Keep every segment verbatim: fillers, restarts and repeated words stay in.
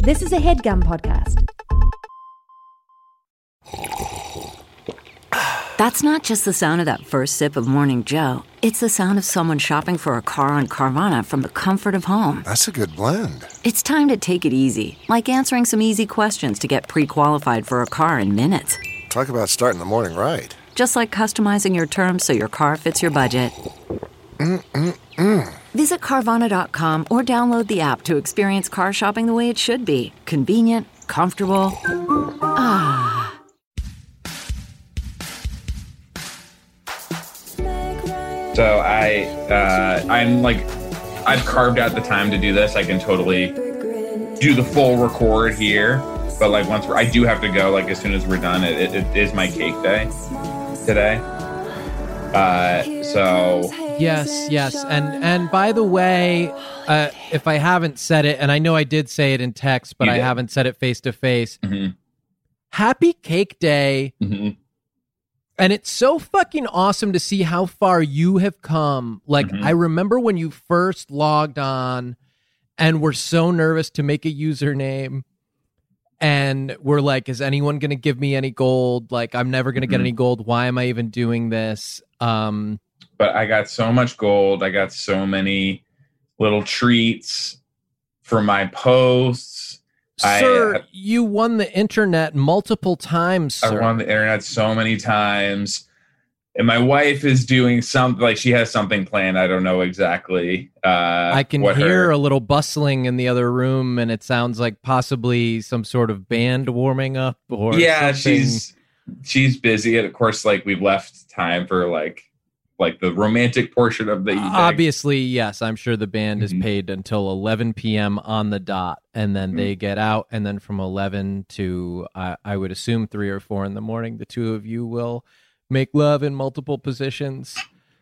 This is a HeadGum podcast. That's not just the sound of that first sip of Morning Joe. It's the sound of someone shopping for a car on Carvana from the comfort of home. That's a good blend. It's time to take it easy, like answering some easy questions to get pre-qualified for a car in minutes. Talk about starting the morning right. Just like customizing your terms so your car fits your budget. Mm-mm-mm. Visit Carvana dot com or download the app to experience car shopping the way it should be. Convenient, comfortable. Ah. So I, uh, I'm like, I've carved out the time to do this. I can totally do the full record here. But like once we're, I do have to go, like as soon as we're done, it, it, it is my cake day today. Uh, so. Yes, yes. And and by the way, uh, if I haven't said it, and I know I did say it in text, but I haven't said it face to face. Happy Cake Day. Mm-hmm. And it's so fucking awesome to see how far you have come. Like, Mm-hmm. I remember when you first logged on and were so nervous to make a username. And we're like, is anyone going to give me any gold? Like, I'm never going to Mm-hmm. get any gold. Why am I even doing this? Um, but I got so much gold. I got so many little treats for my posts. Sir, I, you won the internet multiple times, sir. I won the internet so many times. And my wife is doing something, like she has something planned. I don't know exactly. Uh, I can what hear her, a little bustling in the other room, and it sounds like possibly some sort of band warming up or yeah, something. she's she's busy. And of course, like we've left time for like like the romantic portion of the evening. Obviously, yes, I'm sure the band Mm-hmm. is paid until eleven p.m. on the dot, and then mm-hmm. they get out, and then from eleven to, uh, I would assume, three or four in the morning, the two of you will make love in multiple positions,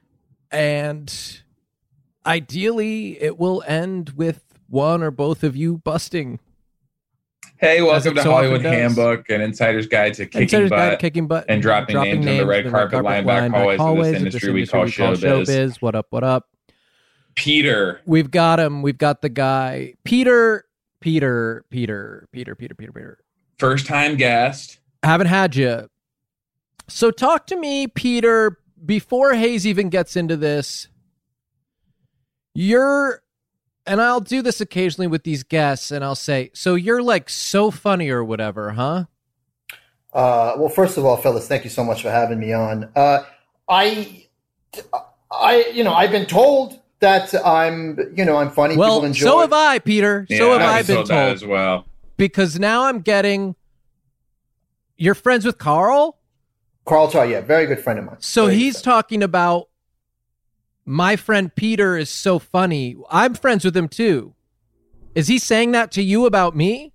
and ideally, it will end with one or both of you busting. Hey, welcome to so Hollywood Handbook, an insider's guide to kicking, Insider's butt, guide to kicking butt and dropping, dropping names, names on the red carpet, carpet line back hallways, hallways of this industry, of this industry we, we call showbiz. showbiz. What up, what up? Peter. We've got him. We've got the guy. Peter, Peter, Peter, Peter, Peter, Peter, Peter. First time guest. Haven't had you. So talk to me, Peter, before Hayes even gets into this. You're... And I'll do this occasionally with these guests, and I'll say, so you're like so funny or whatever, huh? Uh, well, first of all, fellas, thank you so much for having me on. Uh, I, I, you know, I've been told that I'm, you know, I'm funny. Well, people enjoy. so have I, Peter. Yeah, so have I, I been told, told that as well. Because now I'm getting. You're friends with Carl? Carl Tar, yeah, very good friend of mine. So very he's talking about. My friend Peter is so funny. I'm friends with him too. Is he saying that to you about me?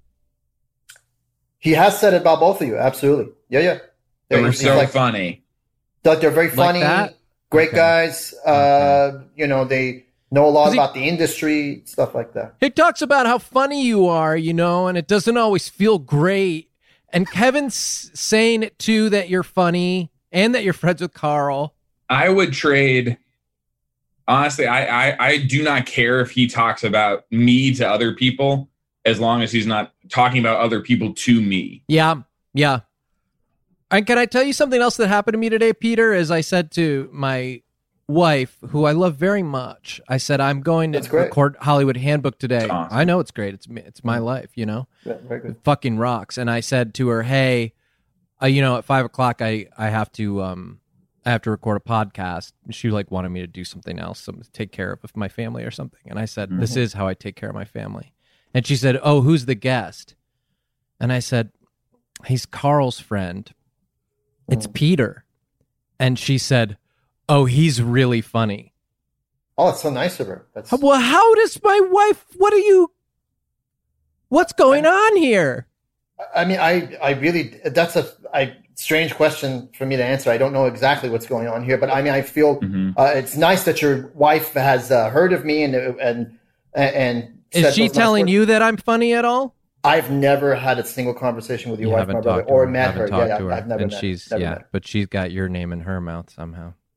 He has said it about both of you. Absolutely. Yeah, yeah. They're he's, so he's like, funny. That they're very funny, like great okay. guys. Uh, okay. You know, they know a lot he, about the industry, stuff like that. He talks about how funny you are, you know, and it doesn't always feel great. And Kevin's saying it too, that you're funny and that you're friends with Carl. I would trade... Honestly, I, I, I do not care if he talks about me to other people as long as he's not talking about other people to me. Yeah, yeah. And can I tell you something else that happened to me today, Peter? As I said to my wife, who I love very much, I said, I'm going to record Hollywood Handbook today. Awesome. I know it's great. It's it's my life, you know? Yeah, very good. It fucking rocks. And I said to her, hey, uh, you know, at five o'clock, I, I have to... um. I have to record a podcast. She like wanted me to do something else, some take care of my family or something. And I said, mm-hmm. this is how I take care of my family. And she said, oh, who's the guest? And I said, he's Carl's friend. It's mm. Peter. And she said, oh, he's really funny. Oh, it's so nice of her. That's... Well, how does my wife, what are you, what's going I, on here? I mean, I, I really, that's a, I, strange question for me to answer. I don't know exactly what's going on here, but I mean, I feel mm-hmm. uh, it's nice that your wife has uh, heard of me and and and. Is she telling nice you that I'm funny at all? I've never had a single conversation with your you wife, my brother, or met her. Yeah, to her. I've never and met. she's never yeah, met. but she's got your name in her mouth somehow.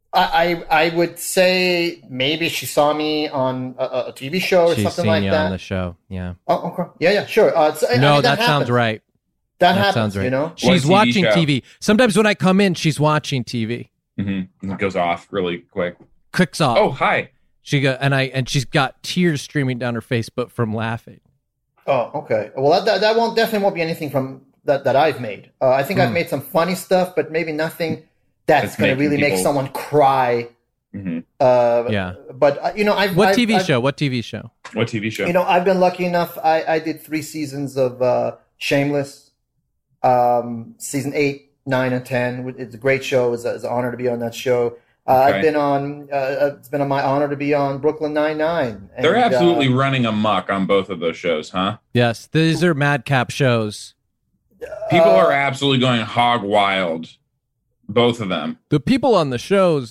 I, I I would say maybe she saw me on a, a T V show or She's something seen like you that. on the show. Yeah. Oh, okay. Yeah, yeah, sure. Uh, so, I No, mean, that, that sounds happens. right. That, That happens, sounds right. you know? She's T V watching show? T V. Sometimes when I come in, she's watching T V. Mm-hmm. It goes off really quick. Clicks off. Oh, hi. She got and I and she's got tears streaming down her face, but from laughing. Oh, okay. Well, that, that, that won't definitely won't be anything from that, that I've made. Uh, I think I've Hmm. made some funny stuff, but maybe nothing that's That's going to making really make people- someone cry. Mm-hmm. Uh, Yeah. But, uh, you know, I've... What I've, T V I've, show? What T V show? What T V show? You know, I've been lucky enough. I, I did three seasons of uh, Shameless. Um, season eight, nine, and ten. It's a great show. It's, a, it's an honor to be on that show. Uh, Okay. I've been on. Uh, it's been my honor to be on Brooklyn Nine-Nine. They're And, absolutely uh, running amok on both of those shows, huh? Yes, these are madcap shows. People Uh, are absolutely going hog wild. Both of them. The people on the shows,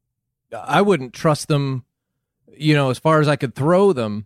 I wouldn't trust them, you know, as far as I could throw them.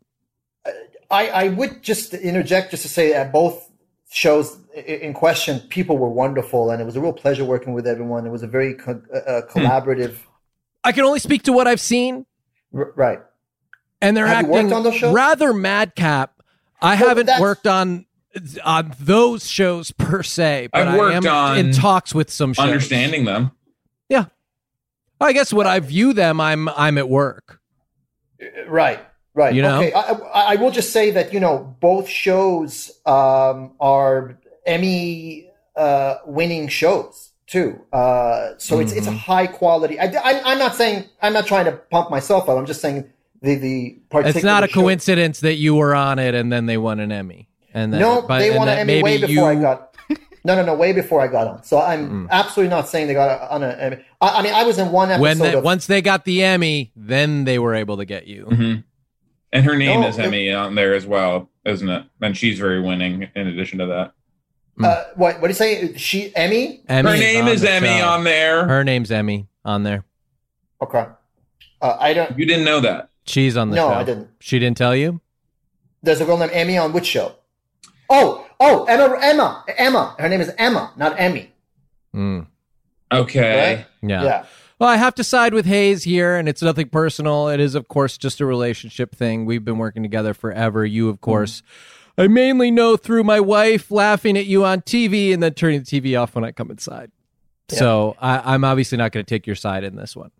I, I would just interject just to say that both shows i- in question, people were wonderful, and it was a real pleasure working with everyone. It was a very co- uh, collaborative. I can only speak to what I've seen, R- right. and they're Have you acting worked on those shows? rather madcap. I Well, haven't that's- worked on on those shows per se, but I've I worked am on in talks with some shows. Understanding them. Yeah, I guess when I view them, I'm I'm at work. Right, right. You know? Okay, I, I I will just say that, you know, both shows um, are Emmy uh, winning shows too. Uh, so it's it's a Mhm. high quality. I, I, I'm not saying I'm not trying to pump myself up. I'm just saying the the particular. It's not a show- coincidence that you were on it and then they won an Emmy. And then, No, but- they and won an that Emmy way maybe before I you- got. No, no, no, way before I got on. So I'm Mm. absolutely not saying they got on an Emmy. I, I mean, I was in one episode. When they, of, once they got the Emmy, then they were able to get you. Mm-hmm. And her name No, is it- Emmy on there as well, isn't it? And she's very winning in addition to that. uh, what? What do you say? She Emmy? Emmy Her name on is the Emmy show. on there. Her name's Emmy on there. Okay. Uh, I don't. You didn't know that. She's on the No, show. I didn't. She didn't tell you? There's a girl named Emmy on which show? Oh, oh, Emma, Emma, Emma. Her name is Emma, not Emmy. Mm. Okay. Right? Yeah. Yeah. Well, I have to side with Hayes here, and it's nothing personal. It is, of course, just a relationship thing. We've been working together forever. You, of course, I mainly know through my wife laughing at you on T V and then turning the T V off when I come inside. Yeah. So I, I'm obviously not going to take your side in this one.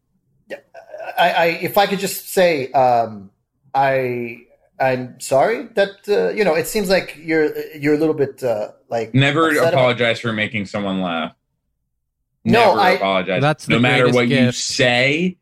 I, I, if I could just say, um, I, I'm sorry that uh, you know. It seems like you're you're a little bit uh, like Never upset about- apologize for making someone laugh. No, Never I- apologize. That's no the matter greatest what you gift. say.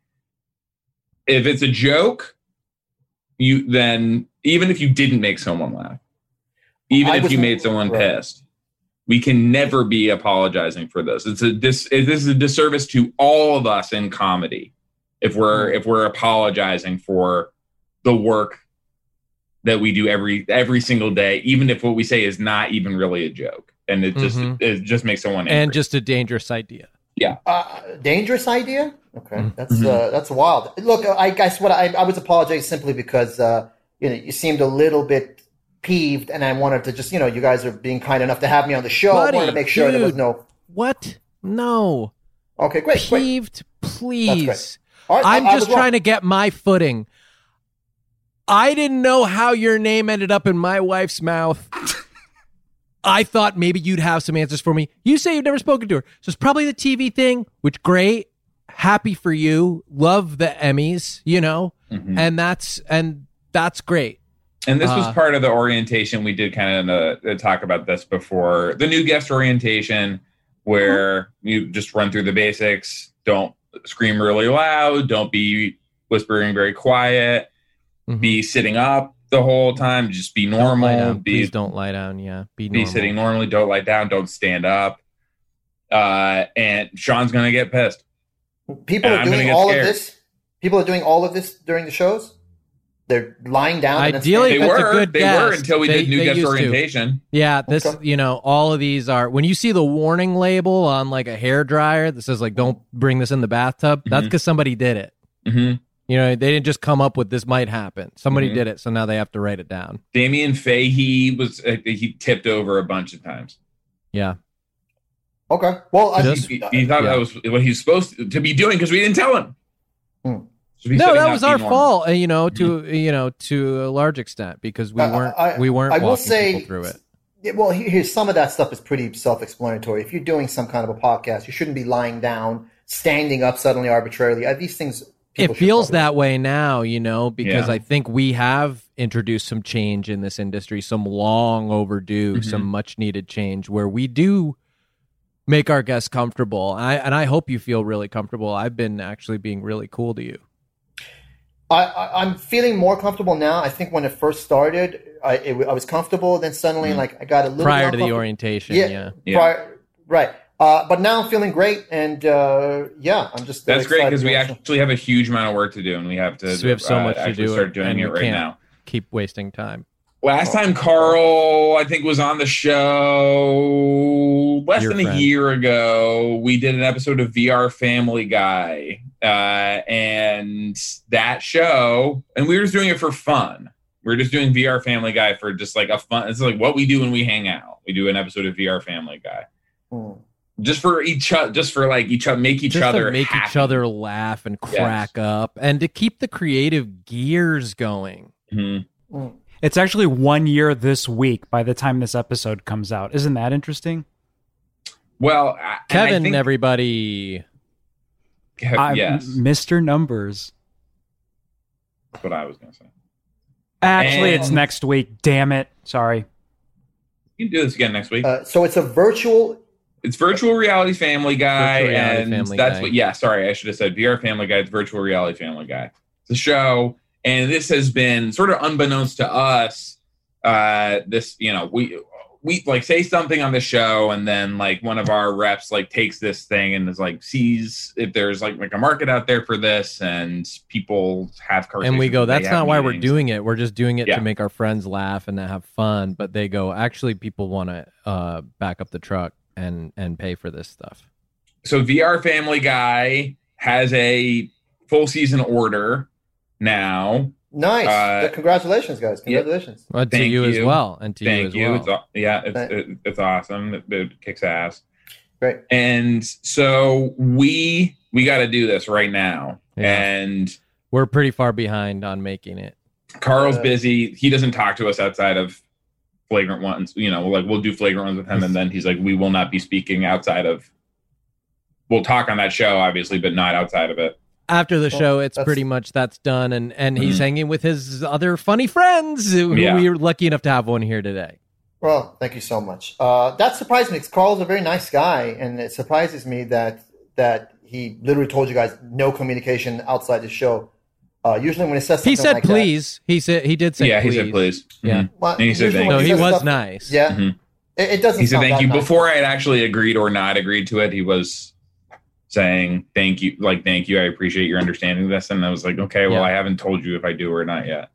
If it's a joke, you then even if you didn't make someone laugh, even I if was- you made someone right. pissed, we can never be apologizing for this. It's a this this is a disservice to all of us in comedy if we're Hmm. if we're apologizing for the work that we do every every single day, even if what we say is not even really a joke, and it just Mhm. it just makes someone angry. And just a dangerous idea. Uh, dangerous idea. Okay, Mm. that's Mhm. uh, that's wild. Look, I guess what I, I was apologizing simply because uh, you know you seemed a little bit peeved, and I wanted to just you know you guys are being kind enough to have me on the show. Buddy, I wanted to make sure there was dude. no. What? No. Okay, great, great. Peeved, please. All right, I'm I- I just was wrong. trying to get my footing. I didn't know how your name ended up in my wife's mouth. I thought maybe you'd have some answers for me. You say you've never spoken to her. So it's probably the T V thing, which great. Happy for you. Love the Emmys, you know? Mhm. And that's and that's great. And this was Uh, part of the orientation. We did kind of uh, talk about this before. The new guest orientation, where you just run through the basics. Don't scream really loud. Don't be whispering very quiet. Mhm. Be sitting up the whole time. Just be Don't lie normal. down. Be Please don't lie down. Yeah. Be be normal. sitting normally. Don't lie down. Don't stand up. Uh, and Sean's gonna get pissed. People and are I'm gonna doing get all scared. of this. People are doing all of this during the shows. They're lying down. and then Ideally, They If it's a were. good They were guest, until we they- did new they guest used to. orientation. Yeah, this, Okay. you know, all of these are, when you see the warning label on like a hair dryer that says like, don't bring this in the bathtub, that's Mhm. because somebody did it. hmm You know, they didn't just come up with this might happen. Somebody Mhm. did it, so now they have to write it down. Damien Fahey was uh, he tipped over a bunch of times. Yeah. Okay. Well, I, Just- He, he thought Yeah. that was what he's supposed to, to be doing because we didn't tell him. Hmm. So he's No, setting that up was the our norm. fault, uh, you know, to you know, to a large extent because we I- weren't I- we weren't I will walking say- people through it. Yeah, well, here- here's some of that stuff is pretty self-explanatory. If you're doing some kind of a podcast, you shouldn't be lying down, standing up suddenly arbitrarily. Uh, These things. people It should feels probably- that way now, you know, because Yeah. I think we have introduced some change in this industry, some long overdue, Mhm. some much needed change where we do make our guests comfortable. I, and I hope you feel really comfortable. I've been actually being really cool to you. I, I, I'm feeling more comfortable now. I think when it first started, I, it, I was comfortable. Then suddenly, Mhm. like I got a little Prior bit to the uncomfortable. orientation, Yeah, yeah. Yeah. Prior, right. Uh, but now I'm feeling great, and uh, yeah, I'm just. uh, That's great excited because we to actually- actually have a huge amount of work to do, and we have to. So we have so uh, much to actually do start and- doing and it we right can't. now. Keep wasting time. Last Oh. time Carl, I think, was on the show less Your than a friend. year ago. We did an episode of V R Family Guy, uh, and that show, and we were just doing it for fun. We were just doing V R Family Guy for just like a fun. It's like what we do when we hang out. We do an episode of V R Family Guy Hmm. just for each other, just for like each other, make each Just other to make happy. each other laugh and Yes. crack up and to keep the creative gears going. Mhm. Hmm. It's actually one year this week by the time this episode comes out. Isn't that interesting? Well, I- and I Kevin, think- everybody. Kev- I'm yes, Mister Numbers. that's what I was going to say. Actually, it's And- next week. Damn it. Sorry. You can do this again next week. Uh, so it's a virtual. It's Virtual Reality Family Guy, Virtual Reality and Family that's Guy. what. Yeah, sorry, I should have said V R Family Guy. It's Virtual Reality Family Guy. It's a show, and this has been sort of unbeknownst to us. Uh, this, you know, we we like say something on the show, and then like one of our reps like takes this thing and is like sees if there's like like a market out there for this, and people have conversations. And we go, they that's have not why we're meetings." doing it. We're just doing it Yeah. to make our friends laugh and to have fun. But they go, actually, people want to uh, back up the truck and and pay for this stuff. So V R Family Guy has a full season order now. Nice. Uh, Congratulations, guys. Congratulations. Well, to Thank you, as you. well, and to Thank you you. as It's, well. aw- yeah, it's Thank- it, it's awesome. It, it kicks ass. Great. And so we we got to do this right now. Yeah. And We're pretty far behind on making it. Carl's Uh, busy. He doesn't talk to us outside of flagrant ones. You know, like we'll do flagrant ones with him, and then he's like, we will not be speaking outside of. We'll talk on that show, obviously, but not outside of it. After the Well, show, it's that's- pretty much that's done, and and he's Mhm. hanging with his other funny friends who Yeah. we were lucky enough to have one here today. Well, thank you so much. Uh, that surprised me because Carl's a very nice guy, and it surprises me that that he literally told you guys no communication outside the show. Uh, usually, when he says something He said like please. He said he did say yeah, please. he said please. Yeah. Mhm. that, well, And he said usually thank when No, he says was stuff- nice. Yeah, Mhm. it, it doesn't. He said sound thank that you nice. before I had actually agreed or not agreed to it. He was saying thank you, like thank you. I appreciate your understanding this, and I was like, okay, well, Yeah. I haven't told you if I do or not yet.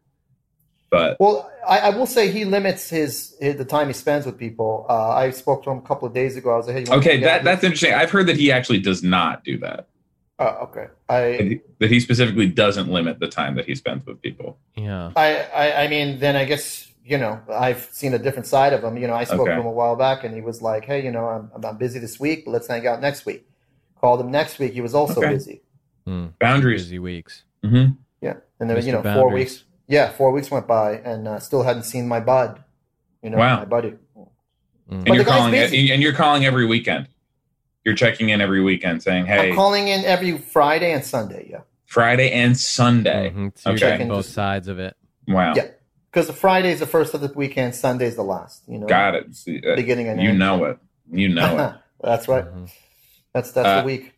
But Well, I, I will say he limits his, his the time he spends with people. Uh, I spoke to him a couple of days ago. I was like, "Hey, you want okay, to that that's interesting. I've heard that he actually does not do that. uh, okay." That I, he, that he specifically doesn't limit the time that he spends with people. Yeah. I, I, I mean, then I guess you know I've seen a different side of him. You know, I spoke Okay. to him a while back, and he was like, "Hey, you know, I'm I'm busy this week, but let's hang out next week." Called him next week. He was also Okay. busy. Hmm. Boundaries. Busy weeks. Mm-hmm. Yeah, and then Mister you know, four Boundaries. weeks. Yeah, four weeks went by, and uh, still hadn't seen my bud. You know, Wow. my buddy. Mm. And But you're the guy's calling it, busy. and you're calling every weekend. You're checking in every weekend, saying, "Hey, I'm calling in every Friday and Sunday. Yeah, Friday and Sunday." Mhm. So you're Okay. getting both sides of it. Wow, yeah, because the Friday is the first of the weekend, Sunday's the last. You know, got it. See, uh, Beginning and you end. know it. You know it. That's right. Mhm. That's that's Uh, the week.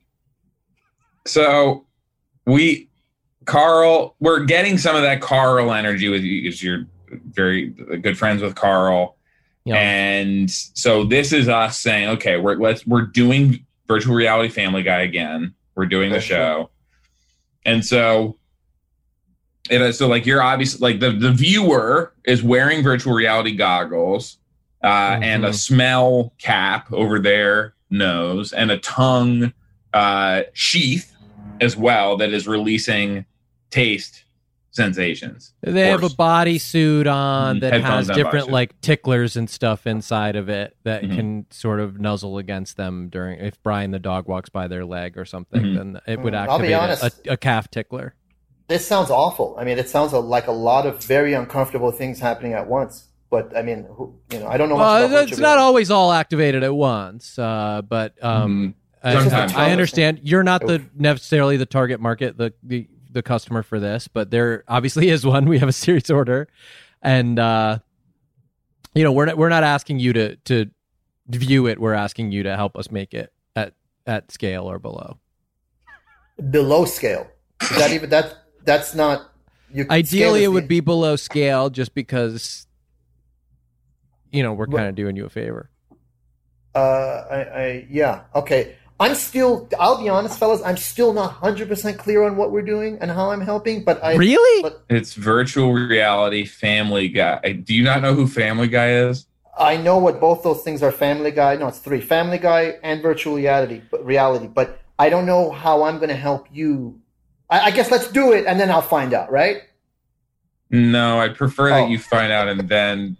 So we, Carl, we're getting some of that Carl energy with you because you're very good friends with Carl. Yeah. And so this is us saying, okay, we're let's we're doing Virtual Reality Family Guy again. We're doing the That's show. And so it is so like you're obviously like the, the viewer is wearing virtual reality goggles uh, and a Mhm. smell cap over their nose and a tongue uh, sheath as well that is releasing taste sensations. They have a Worse. bodysuit on Mhm. that Headphones has on different bodysuit. like ticklers and stuff inside of it that Mhm. can sort of nuzzle against them during if Brian the dog walks by their leg or something. Mhm. Then it would Mm, I'll be activate a, honest. a, a calf tickler. This sounds awful. I mean, it sounds like a lot of very uncomfortable things happening at once. But I mean, who, you know, I don't know much Well, about it's virtual not reality. always all activated at once, uh, but um, I, Sometimes. I understand you're not the Oof. necessarily the target market, the, the the customer for this, but there obviously is one. We have a series order, and uh, you know we're not, we're not asking you to to view it. We're asking you to help us make it at at scale or below. Below scale. Is that even that? That's not. You, scale Ideally, is it the- would be below scale, just because you know we're Well- kind of doing you a favor. Uh, I, I yeah, okay. I'm still. I'll be honest, fellas. I'm still not one hundred percent clear on what we're doing and how I'm helping. But I Really? But It's virtual reality Family Guy. Do you not know who Family Guy is? I know what both those things are. Family Guy. No, it's three. Family Guy and virtual reality. But reality. But I don't know how I'm going to help you. I, I guess let's do it, and then I'll find out. Right? No, I'd prefer Oh. that you find out and then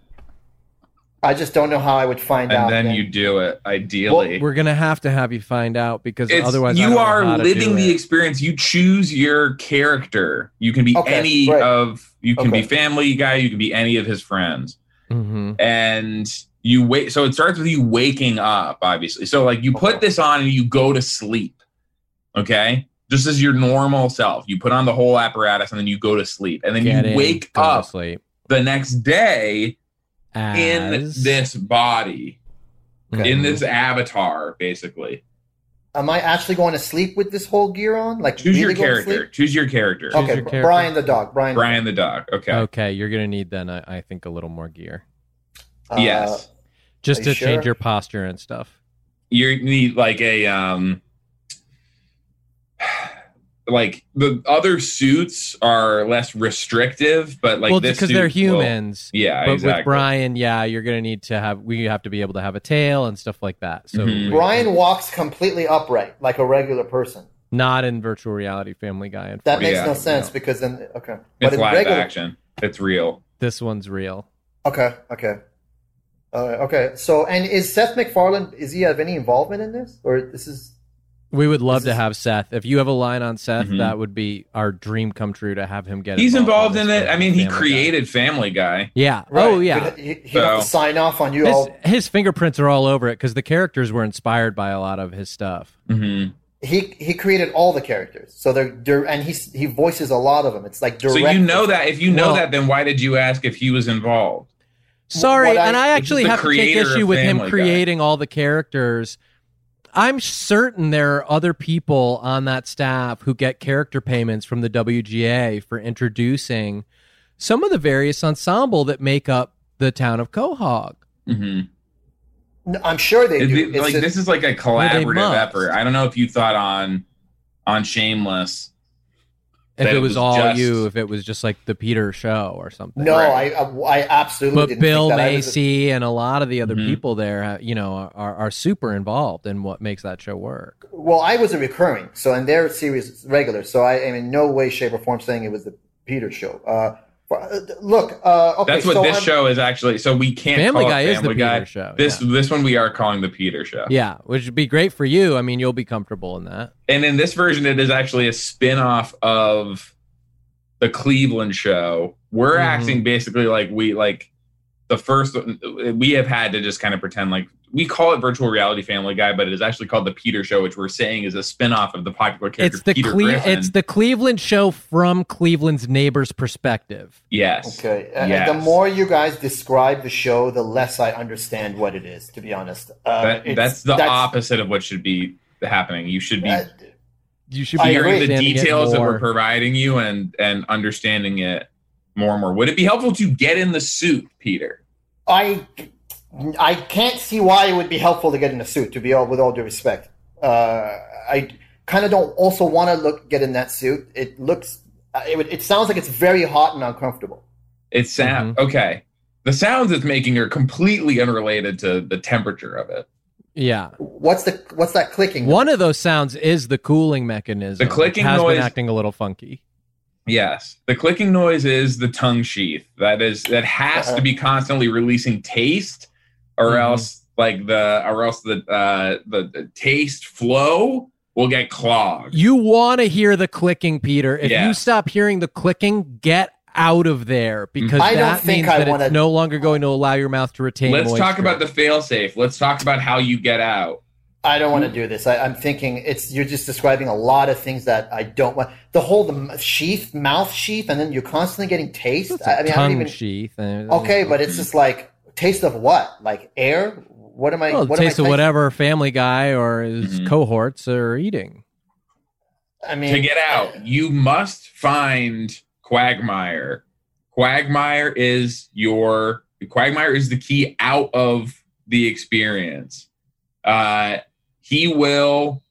I just don't know how I would find and out. then then. you do it. Ideally, We're gonna have to have you find out because It's- otherwise I you don't know are how to living do the it. experience. You choose your character. You can be Okay, any great. of. You can be Okay. Family Guy. You can be any of his friends. Mhm. And you wait. So it starts with you waking up, obviously. So like you put Okay. this on and you go to sleep. Okay, just as your normal self. You put on the whole apparatus and then you go to sleep, and then Get you in, wake go to up sleep. the next day in As- this body, Okay. in this avatar, basically. Am I actually going to sleep with this whole gear on? Like Choose really your go to character. sleep? Choose your character. Okay, your character. Brian the dog. Brian. Brian the dog. Okay. Okay, you're gonna need then I, I think a little more gear Uh, Yes. just Are to you change sure? your posture and stuff. You need like a um like the other suits are less restrictive, but like well, this because suit they're will- humans. yeah, but exactly. with Brian, yeah, you're gonna need to have we have to be able to have a tail and stuff like that. So Mhm. we- Brian walks completely upright, like a regular person. not in virtual reality Family Guy. That makes Yeah, no sense no. because then okay, it's in live regular, action. It's real. This one's real. okay, okay, uh, okay. So, and is Seth MacFarlane? Is he have any involvement in this, or this is? We would love This to is- have Seth. If you have a line on Seth, Mhm. that would be our dream come true to have him get. He's involved this in it. with I mean, he Family Guy. created Family Guy. Yeah. Right, Oh yeah. He, he, he'd have to So- sign off on you His, all. his fingerprints are all over it because the characters were inspired by a lot of his stuff. hmm He he created all the characters, so they're, they're and he he voices a lot of them. It's like direct. So you know that. If you know Well- that, then why did you ask if he was involved? Sorry, what I- and I This is actually the have to take creator issue of with him Family Guy. creating all the characters. I'm certain there are other people on that staff who get character payments from the W G A for introducing some of the various ensemble that make up the town of Quahog. hmm I'm sure they do. It, It's like just- this is like a collaborative must. effort. I don't know if you thought on on Shameless. If That it it was, was all just- you, if it was just like the Peter show or something. no, Right. I, I I absolutely. But didn't Bill think that. I was- Macy and a lot of the other Mhm. people there, uh, you know, are, are super involved in what makes that show work. Well, I was a recurring, so and their series regular. So I am in no way, shape, or form saying it was the Peter show. Uh, for- uh, look, uh, okay, That's what so this I'm- show is actually. So we can't Family call Guy it is the Family Guy. Peter show, This yeah. this one we are calling the Peter show. Yeah, which would be great for you. I mean, you'll be comfortable in that. And in this version, it is actually a spin-off of the Cleveland show. We're Mhm. acting basically like we like the first. We have had to just kind of pretend like we call it virtual reality Family Guy, but it is actually called the Peter Show, which we're saying is a spin-off of the popular character It's the Peter Cle- Griffin. it's the Cleveland show from Cleveland's neighbor's perspective. yes. Okay, uh, Yes. the more you guys describe the show, the less I understand what it is. To be honest, uh, That, it's- that's the opposite of what should be happening. You should be uh, You should I be agree. hearing the understanding it details that more. we're providing you and and understanding it more and more. Would it be helpful to get in the suit, Peter? I I can't see why it would be helpful to get in a suit. To be all with all due respect, uh, I kind of don't also want to look get in that suit. It looks uh, it would, it sounds like it's very hot and uncomfortable. It sound Mm-hmm. okay. The sounds it's making are completely unrelated to the temperature of it. Yeah. What's the what's that clicking? One of those sounds is the cooling mechanism. The clicking which has noise- been acting a little funky. Yes, the clicking noise is the tongue sheath. That is that has uh-huh. to be constantly releasing taste, or mm-hmm. else like the or else the uh, the, the taste flow will get clogged. You want to hear the clicking, Peter. If yes. you stop hearing the clicking, get out of there, because I that don't think means I that wanna... it's no longer going to allow your mouth to retain Let's moisture. talk about the fail-safe. Let's talk about how you get out. I don't want to do this. I, I'm thinking it's you're just describing a lot of things that I don't want. The whole the sheath, mouth sheath, and then you're constantly getting taste. It's I mean, tongue I don't even sheath. Okay, but it's just like taste of what? Like air? What am I? Well, what taste am I of whatever Family Guy or his mm-hmm. cohorts are eating. I mean, to get out, you must find Quagmire. Quagmire is your Quagmire is the key out of the experience. Uh, he will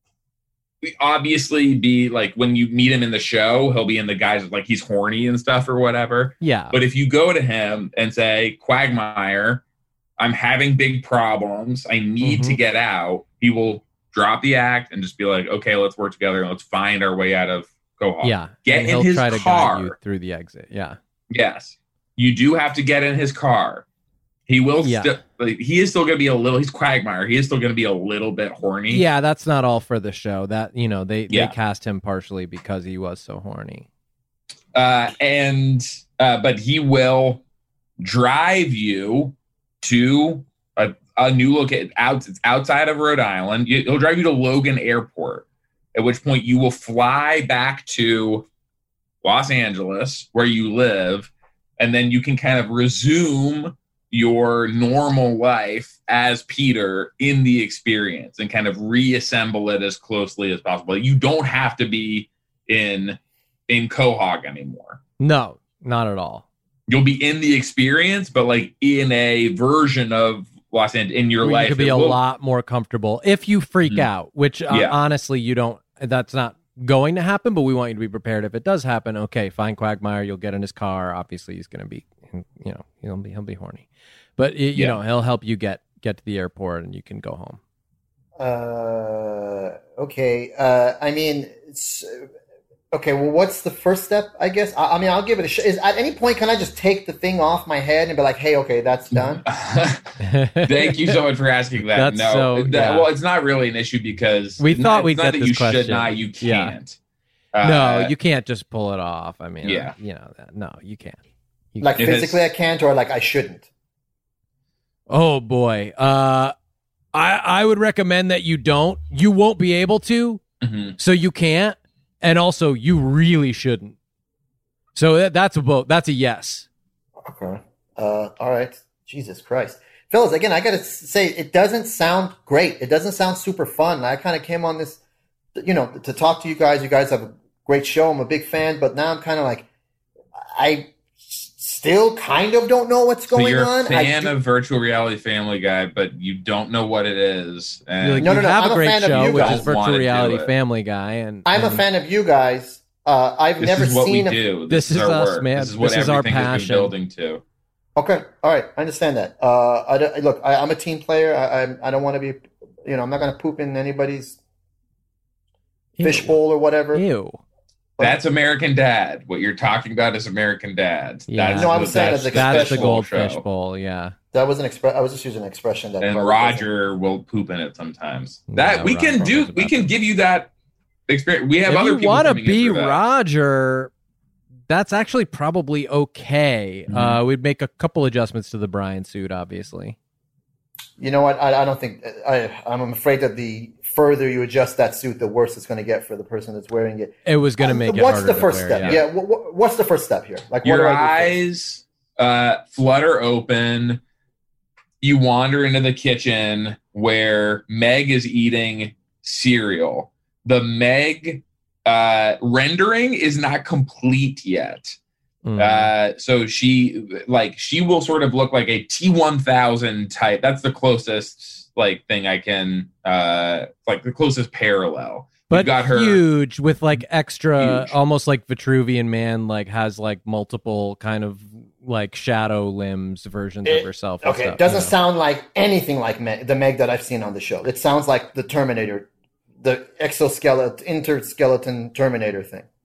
obviously be like when you meet him in the show, he'll be in the guise of like he's horny and stuff or whatever. Yeah. But if you go to him and say, Quagmire, I'm having big problems, I need mm-hmm. to get out, he will drop the act and just be like, okay, let's work together and let's find our way out of Quahog. Yeah. Get and in he'll his try to car. guide you through the exit. Yeah. Yes. You do have to get in his car. He will yeah. still, like, he is still going to be a little, he's Quagmire. He is still going to be a little bit horny. Yeah, that's not all for the show. That, you know, they, yeah. they cast him partially because he was so horny. Uh, and, uh, but he will drive you to a, a new location. Out, it's outside of Rhode Island. You, he'll drive you to Logan Airport, at which point you will fly back to Los Angeles, where you live, and then you can kind of resume your normal life as Peter in the experience and kind of reassemble it as closely as possible. You don't have to be in in Quahog anymore. No, not at all. You'll be in the experience, but like in a version of Los Angeles in your Where life. You could be a will, lot more comfortable if you freak mm-hmm. out, which uh, yeah. honestly, you don't, that's not going to happen, but we want you to be prepared. If it does happen, okay, find Quagmire, you'll get in his car. Obviously he's going to be, you know, he'll be, he'll be horny. But, it, you yeah. know, he'll help you get, get to the airport and you can go home. Uh, okay. Uh, I mean, it's, okay, well, what's the first step, I guess? I, I mean, I'll give it a shot. Is at any point, can I just take the thing off my head and be like, hey, okay, that's done? Thank you so much for asking that. That's no, so, that, yeah. well, it's not really an issue because we thought not, we'd not get that this you question. should not, you can't. Yeah. Uh, no, you can't just pull it off. I mean, yeah. uh, you know, that. no, you can't. You like can't. physically I can't, or like I shouldn't? Oh, boy. Uh, I, I would recommend that you don't. You won't be able to, mm-hmm. so you can't. And also, you really shouldn't. So that, that's a vote. That's a yes. Okay. Uh, all right. Jesus Christ. Fellas, again, I got to say, it doesn't sound great. It doesn't sound super fun. I kind of came on this, you know, to talk to you guys. You guys have a great show. I'm a big fan. But now I'm kind of like, I still kind of don't know what's going so you're on. You're a fan do- of Virtual Reality Family Guy, but you don't know what it is. And like, no, you no, no. have I'm a great a fan show, of you which guys. is Virtual Reality it. Family Guy. and I'm and a fan of you guys. Uh, I've this never is what seen we a- do. This, This, is is our us, work. man. This is what This is our everything has been passion. building to. Okay, all right, I understand that. Uh, I don't, look, I, I'm a team player. I, I, I don't want to be, you know, I'm not going to poop in anybody's Ew. fishbowl or whatever. Ew. That's American Dad. What you're talking about is American Dad. Yeah. That's No, I'm the- saying that's, as a That's the Fishbowl goldfish show. bowl, yeah. That was an express. I was just using an expression that. And probably Roger will poop in it sometimes. That Yeah, we can Roger do. knows We about can that. give you that experience. We have If other you people want to coming in be for that. Roger, that's actually probably okay. Mhm. Uh, we'd make a couple adjustments to the Brian suit, obviously. You know what? I, I don't think. I, I'm afraid that the further you adjust that suit, the worse it's going to get for the person that's wearing it. It was going to Uh, make it What's harder the to first wear, step? yeah. Yeah. what- what- what's the first step here? Like, Your what do I do eyes first? uh, flutter open. You wander into the kitchen where Meg is eating cereal. The Meg uh, rendering is not complete yet. Mm. Uh, so she like she will sort of look like a T one thousand type. That's the closest like thing I can uh like the closest parallel. But You've got her huge with like extra, Huge. almost like Vitruvian Man, like has like multiple kind of like shadow limbs versions It- of herself. and Okay, stuff, it doesn't you know. sound like anything like Meg, the Meg that I've seen on the show. It sounds like the Terminator, the exoskeleton, interskeleton Terminator thing.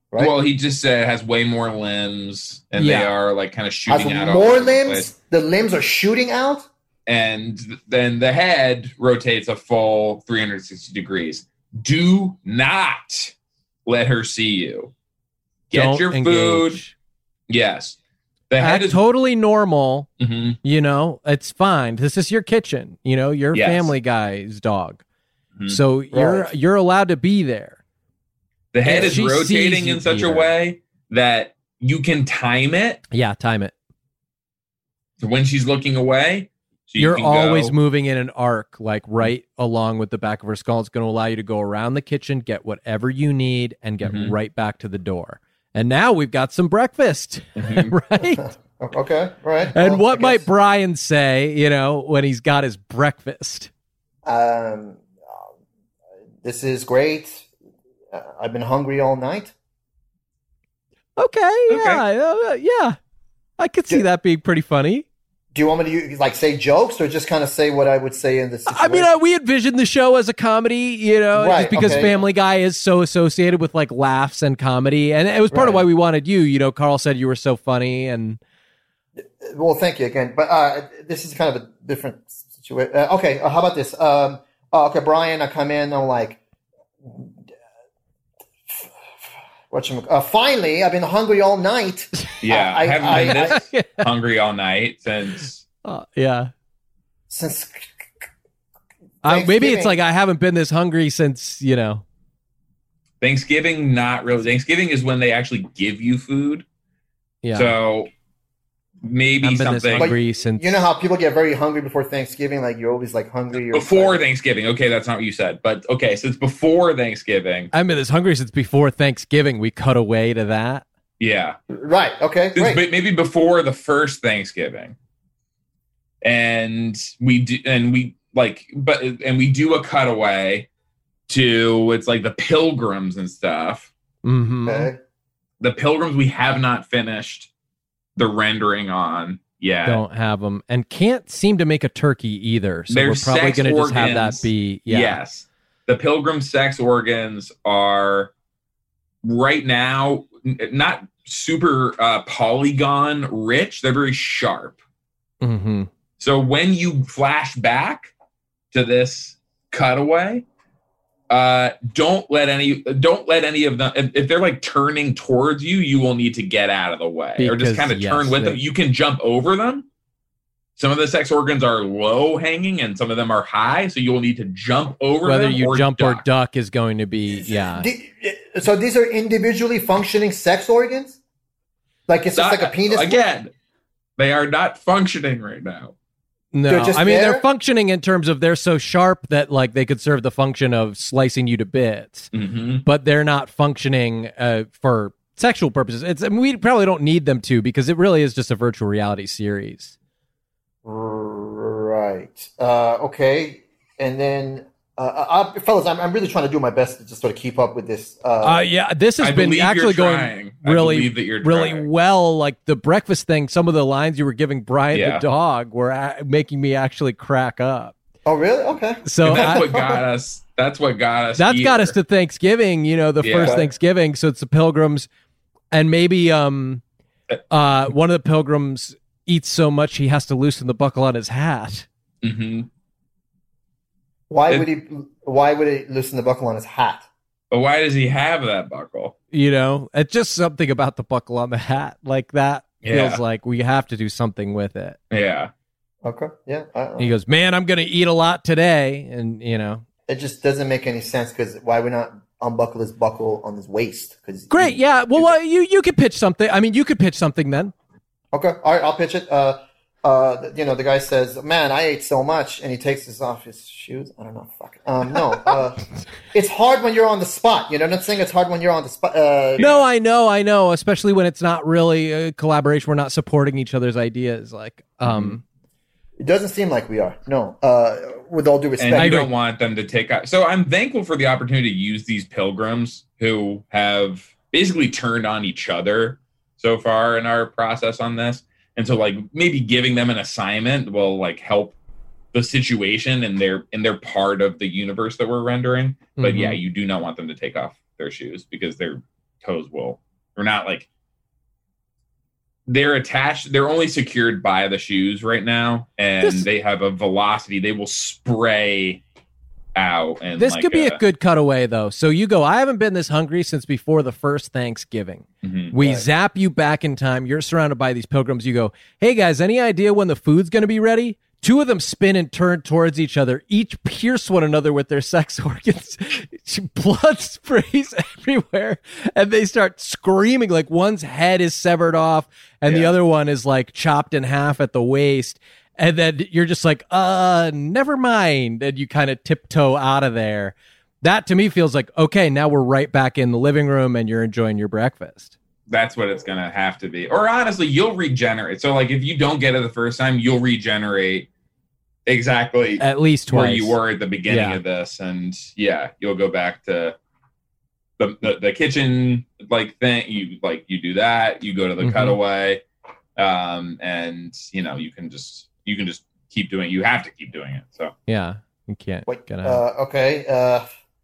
right? Well, he just said it has way more limbs, and Yeah. they are like kind of shooting Has out all more over the limbs. place. The limbs are shooting out. And then the head rotates a full three hundred sixty degrees. Do not let her see you. Get Don't your engage. food. Yes. The head Act is totally normal. Mhm. You know, it's fine. This is your kitchen. You know, your Yes. Family Guy's dog. Mhm. So you're Right. you're allowed to be there. the head If is she sees rotating you in such be a there. way that you can time it Yeah, time it. when she's looking away. So you You're can always go- moving in an arc, like right along with the back of her skull. It's going to allow you to go around the kitchen, get whatever you need, and get Mhm. right back to the door. And now we've got some breakfast, Mhm. right? Okay, right. And Well, what I might guess, Brian say, you know, when he's got his breakfast? um, this is great. Uh, I've been hungry all night. Okay, yeah, uh, yeah. I could see Yeah. that being pretty funny. Do you want me to use, like say jokes or just kind of say what I would say in this situation? I mean, uh, we envisioned the show as a comedy, you know, Right, just because okay. Family Guy is so associated with like laughs and comedy. And it was part of Right. why we wanted you. You know, Carl said you were so funny. And Well, thank you again. But uh, this is kind of a different situation. Uh, okay, uh, how about this? Um, uh, okay, Brian, I come in. I'm like, what you? Uh, finally, I've been hungry all night. Yeah, I, I- haven't I- been I- this hungry all night since. uh, yeah. Since Uh, maybe it's Thanksgiving. like I haven't been this hungry since, you know. Thanksgiving, not really. Thanksgiving is when they actually give you food. Yeah. So maybe I've been this something hungry since. you know how people get very hungry before Thanksgiving, like you're always like hungry. Or before Thanksgiving. Okay, that's not what you said. But okay, so it's before Thanksgiving. I've been this hungry since before Thanksgiving. We cut away to that. Yeah. Right. Okay. Since Great. ba- maybe before the first Thanksgiving. And we do, and we like, but, and we do a cutaway to, it's like the Pilgrims and stuff. Mm-hmm. Okay. The Pilgrims we have not finished the rendering on yet. Don't have them and can't seem to make a turkey either. So They're we're probably sex going to just have that organs. be. Yeah. Yes. The Pilgrim sex organs are right now n- not super uh, polygon rich. They're very sharp. Mm-hmm. So when you flash back to this cutaway, uh, don't let any don't let any of them. If, if they're like turning towards you, you will need to get out of the way or Because, just kind of yes, turn with they- them. You can jump over them. Some of the sex organs are low hanging, and some of them are high. So you will need to jump over Whether them. you or jump duck. or duck is going to be, yeah. The- so these are individually functioning sex organs? Like it's just Not- like a penis? again. They are not functioning right now. No, They're just I mean there? they're functioning in terms of they're so sharp that like they could serve the function of slicing you to bits, Mm-hmm. but they're not functioning uh, for sexual purposes. It's I mean, we probably don't need them to because it really is just a virtual reality series. Right. Uh, okay. And then, uh, uh, fellas, I'm, I'm really trying to do my best to just sort of keep up with this. Uh, Uh, yeah, this has I been believe actually you're going trying. I really, believe that you're really trying. well. Like the breakfast thing, some of the lines you were giving Brian Yeah. the dog were a- making me actually crack up. oh, really? Okay. So And that's I- what got us. That's what got us. that's got here. us to Thanksgiving, you know, the Yeah. first Okay. Thanksgiving. So it's the Pilgrims, and maybe um, uh, one of the Pilgrims eats so much he has to loosen the buckle on his hat. Mm-hmm. Why It- would he? Why would he loosen the buckle on his hat? But why does he have that buckle? You know, it's just something about the buckle on the hat, like that Yeah. feels like we have to do something with it. Yeah. Okay. Yeah. I, And he goes, "Man, I'm gonna eat a lot today," and you know, it just doesn't make any sense because why would not unbuckle his buckle on his waist? Because great, yeah. Well, uh, you you could pitch something. I mean, you could pitch something then. Okay. All right. I'll pitch it. Uh, uh, you know, the guy says, "Man, I ate so much," and he takes his off his shoes. I don't know. Fuck. Um, no. Uh, it's hard when you're on the spot. You know what I'm saying? It's hard when you're on the spot. Uh, No, I know, I know. Especially when it's not really a collaboration. We're not supporting each other's ideas. Like, um, It doesn't seem like we are. No. Uh, with all due respect. And you agree. don't want them to take out. So I'm thankful for the opportunity to use these pilgrims who have basically turned on each other so far in our process on this. And so like maybe giving them an assignment will like help the situation and they're and they're part of the universe that we're rendering. But Mhm. yeah, you do not want them to take off their shoes because they're toes will, or not like, they're attached. They're only secured by the shoes right now, and this, they have a velocity. They will spray out. And this like could be a, a good cutaway, though. So you go, I haven't been this hungry since before the first Thanksgiving. Mm-hmm, we right. zap you back in time. You're surrounded by these pilgrims. You go, hey, guys, any idea when the food's going to be ready? Two of them spin and turn towards each other, each pierce one another with their sex organs. Blood sprays everywhere, and they start screaming like one's head is severed off, and yeah. the other one is like chopped in half at the waist. And then you're just like, uh, never mind. And you kind of tiptoe out of there. That to me feels like, okay, now we're right back in the living room and you're enjoying your breakfast. That's what it's going to have to be. Or honestly, you'll regenerate. So like if you don't get it the first time, you'll regenerate exactly at least twice where you were at the beginning yeah. of this. And yeah, you'll go back to the, the, the kitchen like thing. You like, you do that, you go to the mm-hmm. cutaway. Um, and you know, you can just, you can just keep doing it. You have to keep doing it. So yeah, you can't Wait, get out. Uh, okay. Uh,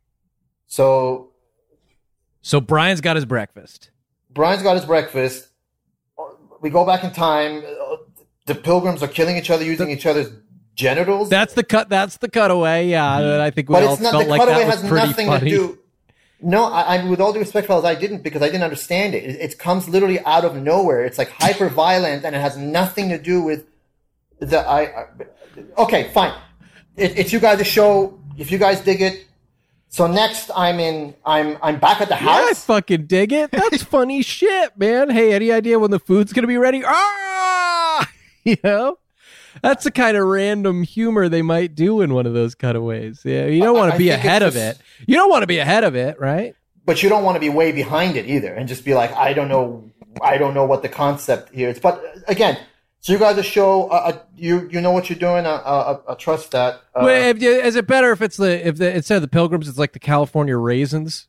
so, so Brian's got his breakfast. Brian's got his breakfast. We go back in time. The pilgrims are killing each other using each other's genitals. That's the cut. That's the cutaway. Yeah, mm-hmm. I think we but all it's not, felt the like cutaway that was has pretty nothing funny. to do. No, I, I, with all due respect, fellas, I didn't because I didn't understand it. it. It comes literally out of nowhere. It's like hyper violent, and it has nothing to do with the. I, I okay, fine. It, it's you guys' show. If you guys dig it. So next, I'm in. I'm I'm back at the house. Yeah, I fucking dig it. That's funny shit, man. Hey, any idea when the food's gonna be ready? Ah, you know, that's the kind of random humor they might do in one of those cutaways. Yeah, you don't want to be ahead of it. You don't want to be ahead of it, right? But you don't want to be way behind it either, and just be like, I don't know, I don't know what the concept here is. But again. So you guys show, uh, you you know what you're doing. I, I, I trust that. Uh, Wait, if you, is it better if it's the if the, instead of the pilgrims, it's like the California raisins?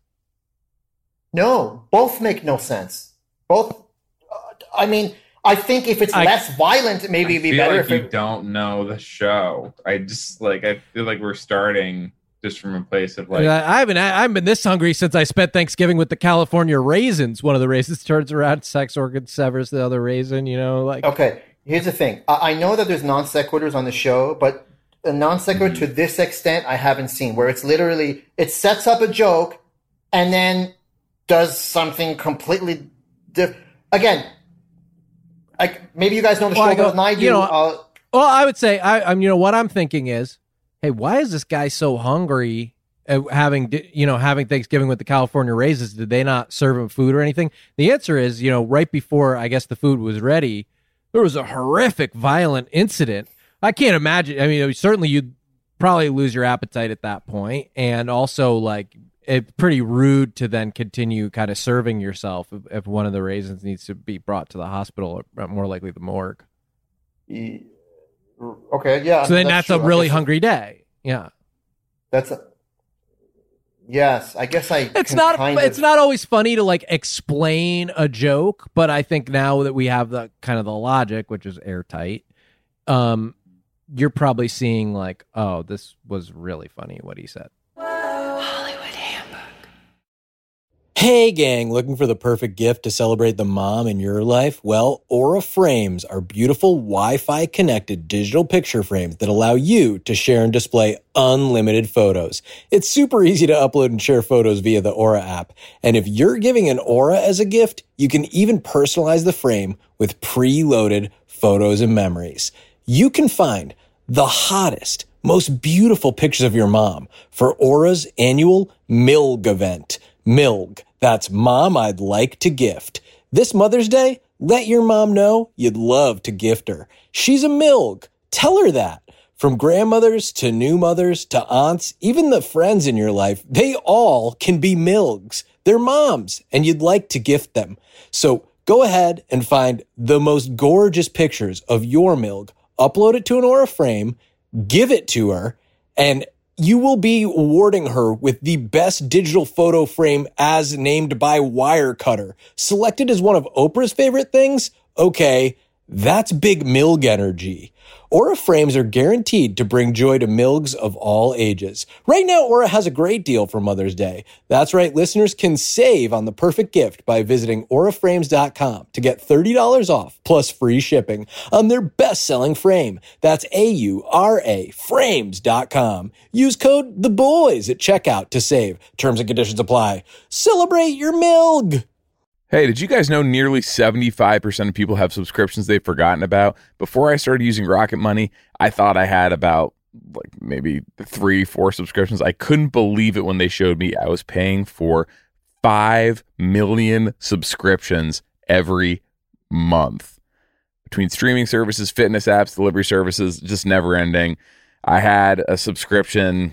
No, both make no sense. Both. Uh, I mean, I think if it's I, less violent, maybe it'd be feel better. Like if you it, don't know the show. I just like I feel like we're starting just from a place of like I haven't I haven't been this hungry since I spent Thanksgiving with the California raisins. One of the raisins turns around, sex organ severs the other raisin. You know, like okay. Here's the thing. I know that there's non sequiturs on the show, but a non sequitur mm-hmm. to this extent, I haven't seen, where it's literally, it sets up a joke and then does something completely different. Again, like maybe you guys know the well, show I go, better than I do. You know, uh, well, I would say, I, I'm, you know, what I'm thinking is, hey, why is this guy so hungry? Uh, having you know having Thanksgiving with the California raisins? Did they not serve him food or anything? The answer is, you know, right before I guess the food was ready. There was a horrific, violent incident. I can't imagine. I mean, certainly you'd probably lose your appetite at that point, and also like it's pretty rude to then continue kind of serving yourself if, if one of the raisins needs to be brought to the hospital, or more likely the morgue. Okay, yeah. So then that's, that's a really hungry day. Yeah, that's a. Yes, I guess I. It's not. Kind it's of... not always funny to like explain a joke, but I think now that we have the kind of the logic, which is airtight, um, you're probably seeing like, oh, this was really funny what he said. Hey gang, looking for the perfect gift to celebrate the mom in your life? Well, Aura Frames are beautiful Wi-Fi connected digital picture frames that allow you to share and display unlimited photos. It's super easy to upload and share photos via the Aura app. And if you're giving an Aura as a gift, you can even personalize the frame with preloaded photos and memories. You can find the hottest, most beautiful pictures of your mom for Aura's annual M I L G event. M I L G. That's Mom I'd Like to Gift. This Mother's Day, let your mom know you'd love to gift her. She's a M I L G. Tell her that. From grandmothers to new mothers to aunts, even the friends in your life, they all can be M I L Gs. They're moms, and you'd like to gift them. So go ahead and find the most gorgeous pictures of your M I L G, upload it to an Aura frame, give it to her, and you will be awarding her with the best digital photo frame as named by Wirecutter. Selected as one of Oprah's favorite things? Okay, That's big milk energy. Aura frames are guaranteed to bring joy to milgs of all ages. Right now, Aura has a great deal for Mother's Day. That's right, listeners can save on the perfect gift by visiting aura frames dot com to get thirty dollars off plus free shipping on their best-selling frame. That's A U R A frames dot com. Use code THEBOYS at checkout to save. Terms and conditions apply. Celebrate your milk! Hey, did you guys know nearly seventy-five percent of people have subscriptions they've forgotten about? Before I started using Rocket Money, I thought I had about like maybe three, four subscriptions. I couldn't believe it when they showed me I was paying for five million subscriptions every month. Between streaming services, fitness apps, delivery services, just never ending. I had a subscription.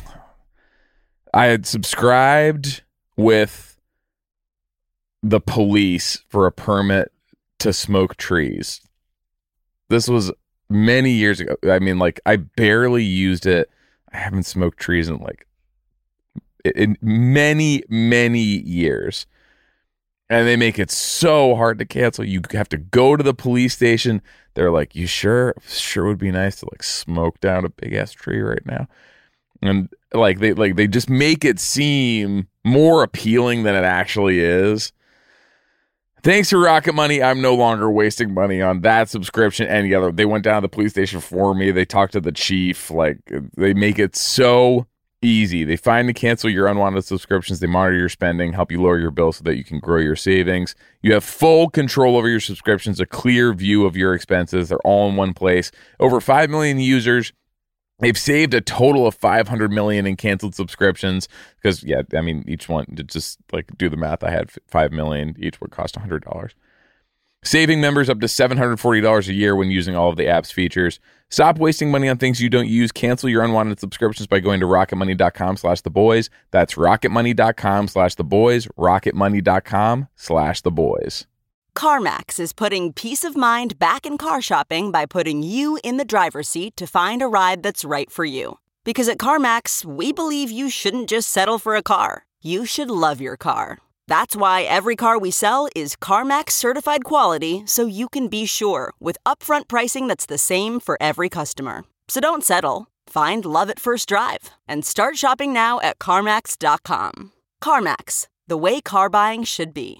I had subscribed with the police for a permit to smoke trees. This was many years ago. I mean, like, I barely used it. I haven't smoked trees in like in many, many years. And they make it so hard to cancel. You have to go to the police station. They're like, you sure? Sure would be nice to like smoke down a big ass tree right now. And like they like they just make it seem more appealing than it actually is. Thanks to Rocket Money, I'm no longer wasting money on that subscription. Any other, they went down to the police station for me. They talked to the chief. Like, they make it so easy. They find and cancel your unwanted subscriptions. They monitor your spending, help you lower your bill so that you can grow your savings. You have full control over your subscriptions, a clear view of your expenses. They're all in one place. Over five million users. They've saved a total of five hundred million in canceled subscriptions because, yeah, I mean, each one, to just like do the math, I had five million. Each would cost one hundred dollars. Saving members up to seven hundred forty dollars a year when using all of the app's features. Stop wasting money on things you don't use. Cancel your unwanted subscriptions by going to rocketmoney.com slash the boys. That's rocketmoney.com slash the boys. rocketmoney.com slash the boys. CarMax is putting peace of mind back in car shopping by putting you in the driver's seat to find a ride that's right for you. Because at CarMax, we believe you shouldn't just settle for a car. You should love your car. That's why every car we sell is CarMax certified quality, so you can be sure with upfront pricing that's the same for every customer. So don't settle. Find love at first drive and start shopping now at CarMax dot com. CarMax, the way car buying should be.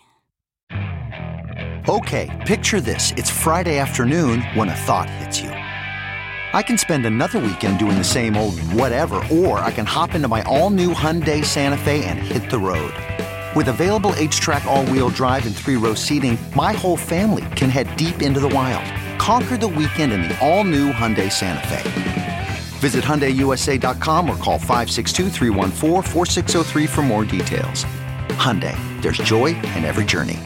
Okay, picture this. It's Friday afternoon when a thought hits you. I can spend another weekend doing the same old whatever, or I can hop into my all-new Hyundai Santa Fe and hit the road. With available H-Track all-wheel drive and three-row seating, my whole family can head deep into the wild. Conquer the weekend in the all-new Hyundai Santa Fe. Visit Hyundai U S A dot com or call five six two, three one four, four six zero three for more details. Hyundai, there's joy in every journey.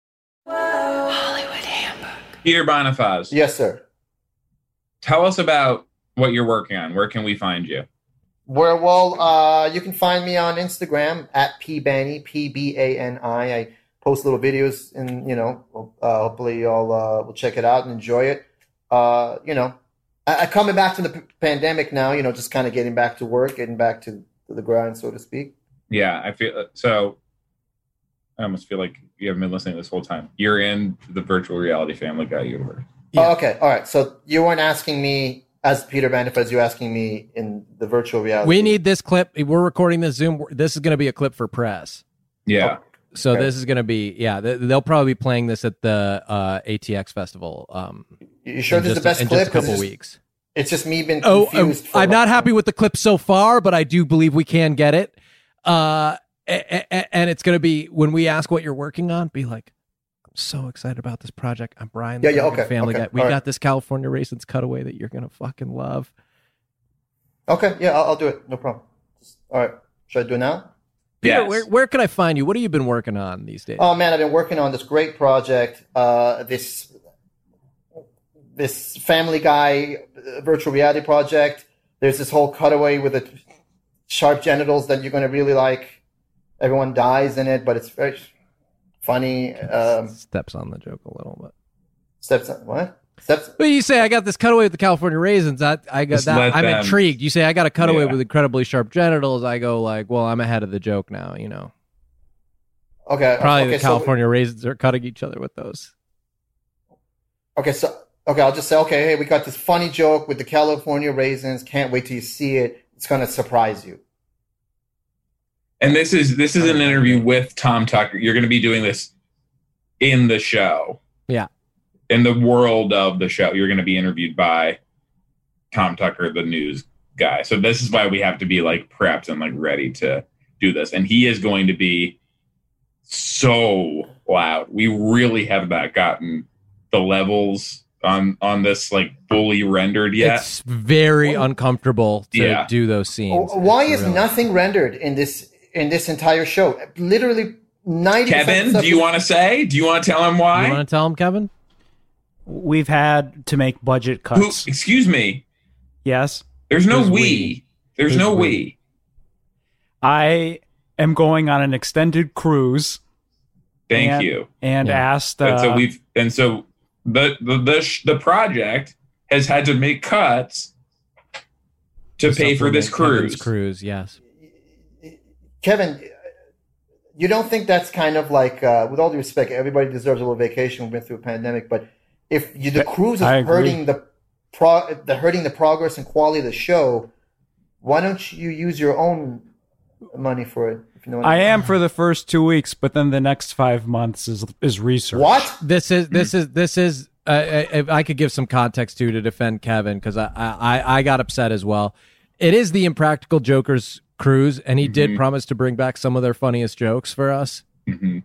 Peter Boniface. Yes, sir. Tell us about what you're working on. Where can we find you? Where, well, uh, you can find me on Instagram at pbani, P B A N I. I post little videos, and, you know, uh, hopefully y'all uh, will check it out and enjoy it. Uh, you know, I, I coming back from the p- pandemic now, you know, just kind of getting back to work, getting back to, to the grind, so to speak. Yeah, I feel so. I almost feel like you haven't been listening this whole time. You're in the virtual reality Family Guy universe. Yeah. Oh, okay. All right. So you weren't asking me as Peter Boniface, you're asking me in the virtual reality. We need this clip. We're recording this Zoom. This is going to be a clip for press. Yeah. Oh, so okay. this is going to be, yeah, they'll probably be playing this at the uh, A T X festival. Um, you sure this is the best in clip? just a couple it's just, weeks. It's just me being Oh, confused. I'm not happy with the clip so far, but I do believe we can get it. Uh, and it's going to be, when we ask what you're working on, be like, I'm so excited about this project. I'm Brian. Yeah, yeah, okay. Family okay, Guy. We got right. this California Raisins cutaway that you're going to fucking love. Okay, yeah, I'll, I'll do it. No problem. All right. Should I do it now? Peter, Yes. where, where can I find you? What have you been working on these days? Oh, man, I've been working on this great project, uh, this this Family Guy uh, virtual reality project. There's this whole cutaway with the sharp genitals that you're going to really like. Everyone dies in it, but it's very funny. Um, Steps on the joke a little bit. steps on, what? Steps. But you say I got this cutaway with the California Raisins. I, I got Just that. let I'm them- intrigued. You say I got a cutaway Yeah. with incredibly sharp genitals. I go like, well, I'm ahead of the joke now. You know, Okay. probably okay, the California Raisins are cutting each other with those. Okay, so okay, I'll just say, okay, hey, we got this funny joke with the California raisins. Can't wait till you see it. It's gonna surprise you. And this is this is an interview with Tom Tucker. You're going to be doing this in the show. Yeah. In the world of the show, you're going to be interviewed by Tom Tucker, the news guy. So this is why we have to be like prepped and like ready to do this. And he is going to be so loud. We really have not gotten the levels on on this like fully rendered yet. It's very uncomfortable to yeah. do those scenes. Why it's is really... nothing rendered in this in this entire show? Literally ninety. Kevin, do you want to say? Do you want to tell him why? You want to tell him, Kevin? We've had to make budget cuts. Who, excuse me. Yes. There's no There's we. we. There's, There's no we. we. I am going on an extended cruise. Thank and, you. And yeah. asked. Uh, and so we've and so the the the, sh- the project has had to make cuts to pay for this cruise. Cruise, yes. Kevin, you don't think that's kind of like, uh, with all due respect, everybody deserves a little vacation. We've been through a pandemic, but if you, the cruise is hurting the pro, the hurting the progress and quality of the show, why don't you use your own money for it? If you know what I I mean. am for the first two weeks, but then the next five months is is research. What? This is this is this is. Uh, if I could give some context to to defend Kevin, because I, I I got upset as well. It is the Impractical Jokers cruise, and he mm-hmm. did promise to bring back some of their funniest jokes for us. Mm-hmm.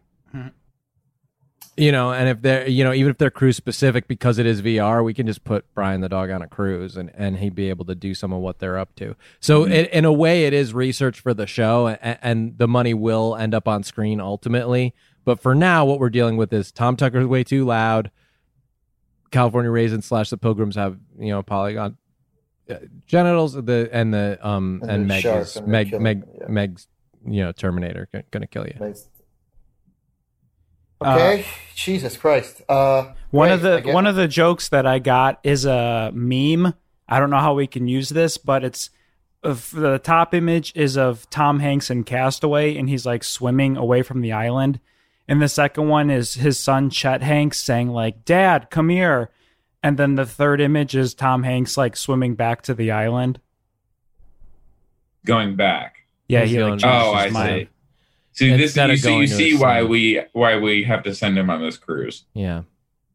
You know, and if they're, you know, even if they're cruise specific, because it is V R, we can just put Brian the dog on a cruise, and, and he'd be able to do some of what they're up to. So mm-hmm. it, in a way, it is research for the show, and, and the money will end up on screen ultimately. But for now, what we're dealing with is Tom Tucker's way too loud. California Raisins slash the Pilgrims have, you know, polygon uh, genitals, the and the um and, and Meg is and Meg Meg yeah. Meg's, you know, Terminator g- gonna kill you. Meg's... Okay, uh, Jesus Christ. Uh, one wait, of the one of the jokes that I got is a meme. I don't know how we can use this, but it's uh, the top image is of Tom Hanks in Castaway, and he's like swimming away from the island. And the second one is his son, Chet Hanks, saying, like, Dad, come here. And then the third image is Tom Hanks, like, swimming back to the island. Going back. Yeah, he, like, oh, I mind. see. So, this, you see, you see why we why we have to send him on this cruise. Yeah.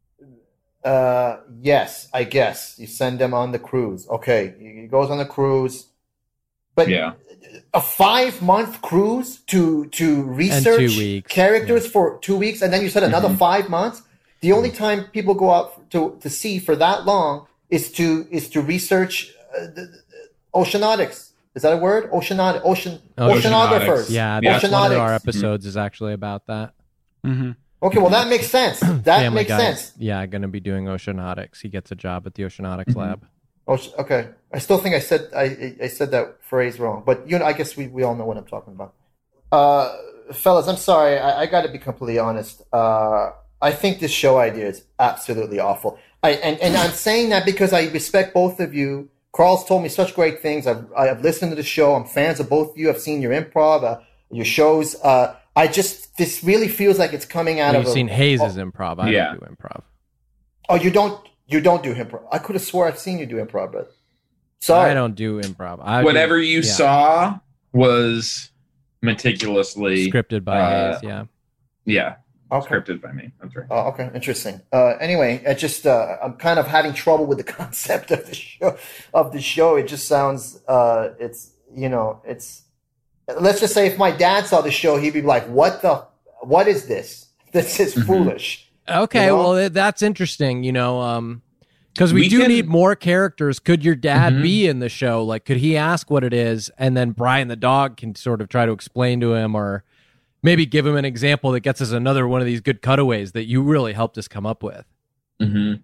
Uh, yes, I guess. You send him on the cruise. Okay, he goes on the cruise. But yeah. a five-month cruise to to research characters yeah. for two weeks, and then you said another mm-hmm. five months. The only time people go out to to sea for that long is to is to research uh, the, the oceanautics. Is that a word? Oceanaut ocean oh, oceanographers. Yeah, that's one of our episodes mm-hmm. is actually about that. Mm-hmm. Okay, well that makes sense. That Family makes Guy, sense. Yeah, going to be doing oceanautics. He gets a job at the oceanautics mm-hmm. lab. Oh, okay. I still think I said I I said that phrase wrong, but you know, I guess we, we all know what I'm talking about. Uh, fellas, I'm sorry. I, I got to be completely honest. Uh, I think this show idea is absolutely awful. I and, and I'm saying that because I respect both of you. Carl's told me such great things. I've I've listened to the show. I'm fans of both of you. I've seen your improv, uh, your shows. Uh, I just this really feels like it's coming out well, of. You've a, seen Hayes' oh, improv. I yeah. don't do improv. Oh, you don't. You don't do improv. I could have swore I've seen you do improv, but sorry. I don't do improv. I Whatever do, you yeah. saw was meticulously scripted by uh, Hayes. Yeah, yeah, okay. scripted by me. That's right. Oh, okay, interesting. Uh, anyway, I just uh, I'm kind of having trouble with the concept of the show. Of the show, it just sounds. Uh, it's you know, it's. Let's just say if my dad saw the show, he'd be like, "What the? What is this? This is mm-hmm. foolish." Okay, you know? well, that's interesting, you know, um, because we, we do can... need more characters. Could your dad mm-hmm. be in the show? Like, could he ask what it is, and then Brian the dog can sort of try to explain to him, or maybe give him an example that gets us another one of these good cutaways that you really helped us come up with. Mm-hmm.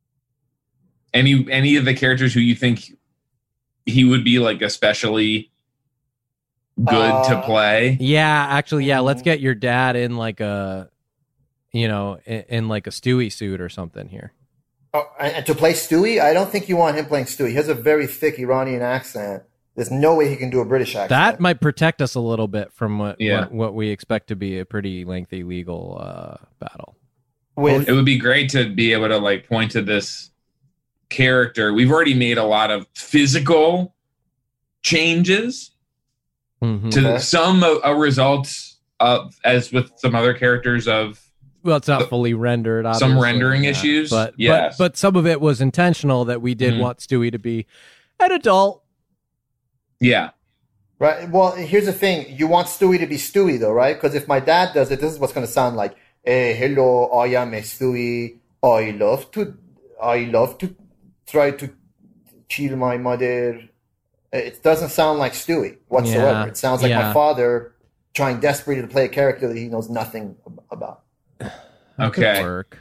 Any any of the characters who you think he would be like especially good uh, to play? Yeah, actually, yeah. Let's get your dad in like a. You know, in, in like a Stewie suit or something here. Oh, and to play Stewie? I don't think you want him playing Stewie. He has a very thick Iranian accent. There's no way he can do a British accent. That might protect us a little bit from what yeah. what, what we expect to be a pretty lengthy legal uh, battle. With it would be great to be able to like point to this character. We've already made a lot of physical changes Mhm. to the, some a, a result of, as with some other characters of. Well, it's not fully rendered. Some obviously, rendering yeah. issues, but yes. but but some of it was intentional that we did Mhm. want Stewie to be an adult. Yeah. Right. Well, here's the thing. You want Stewie to be Stewie, though, right? Because if my dad does it, this is what's going to sound like. Hey, hello, I am a Stewie. I love to, I love to try to kill my mother. It doesn't sound like Stewie whatsoever. Yeah. It sounds like Yeah. my father trying desperately to play a character that he knows nothing ab- about. That could Okay. work.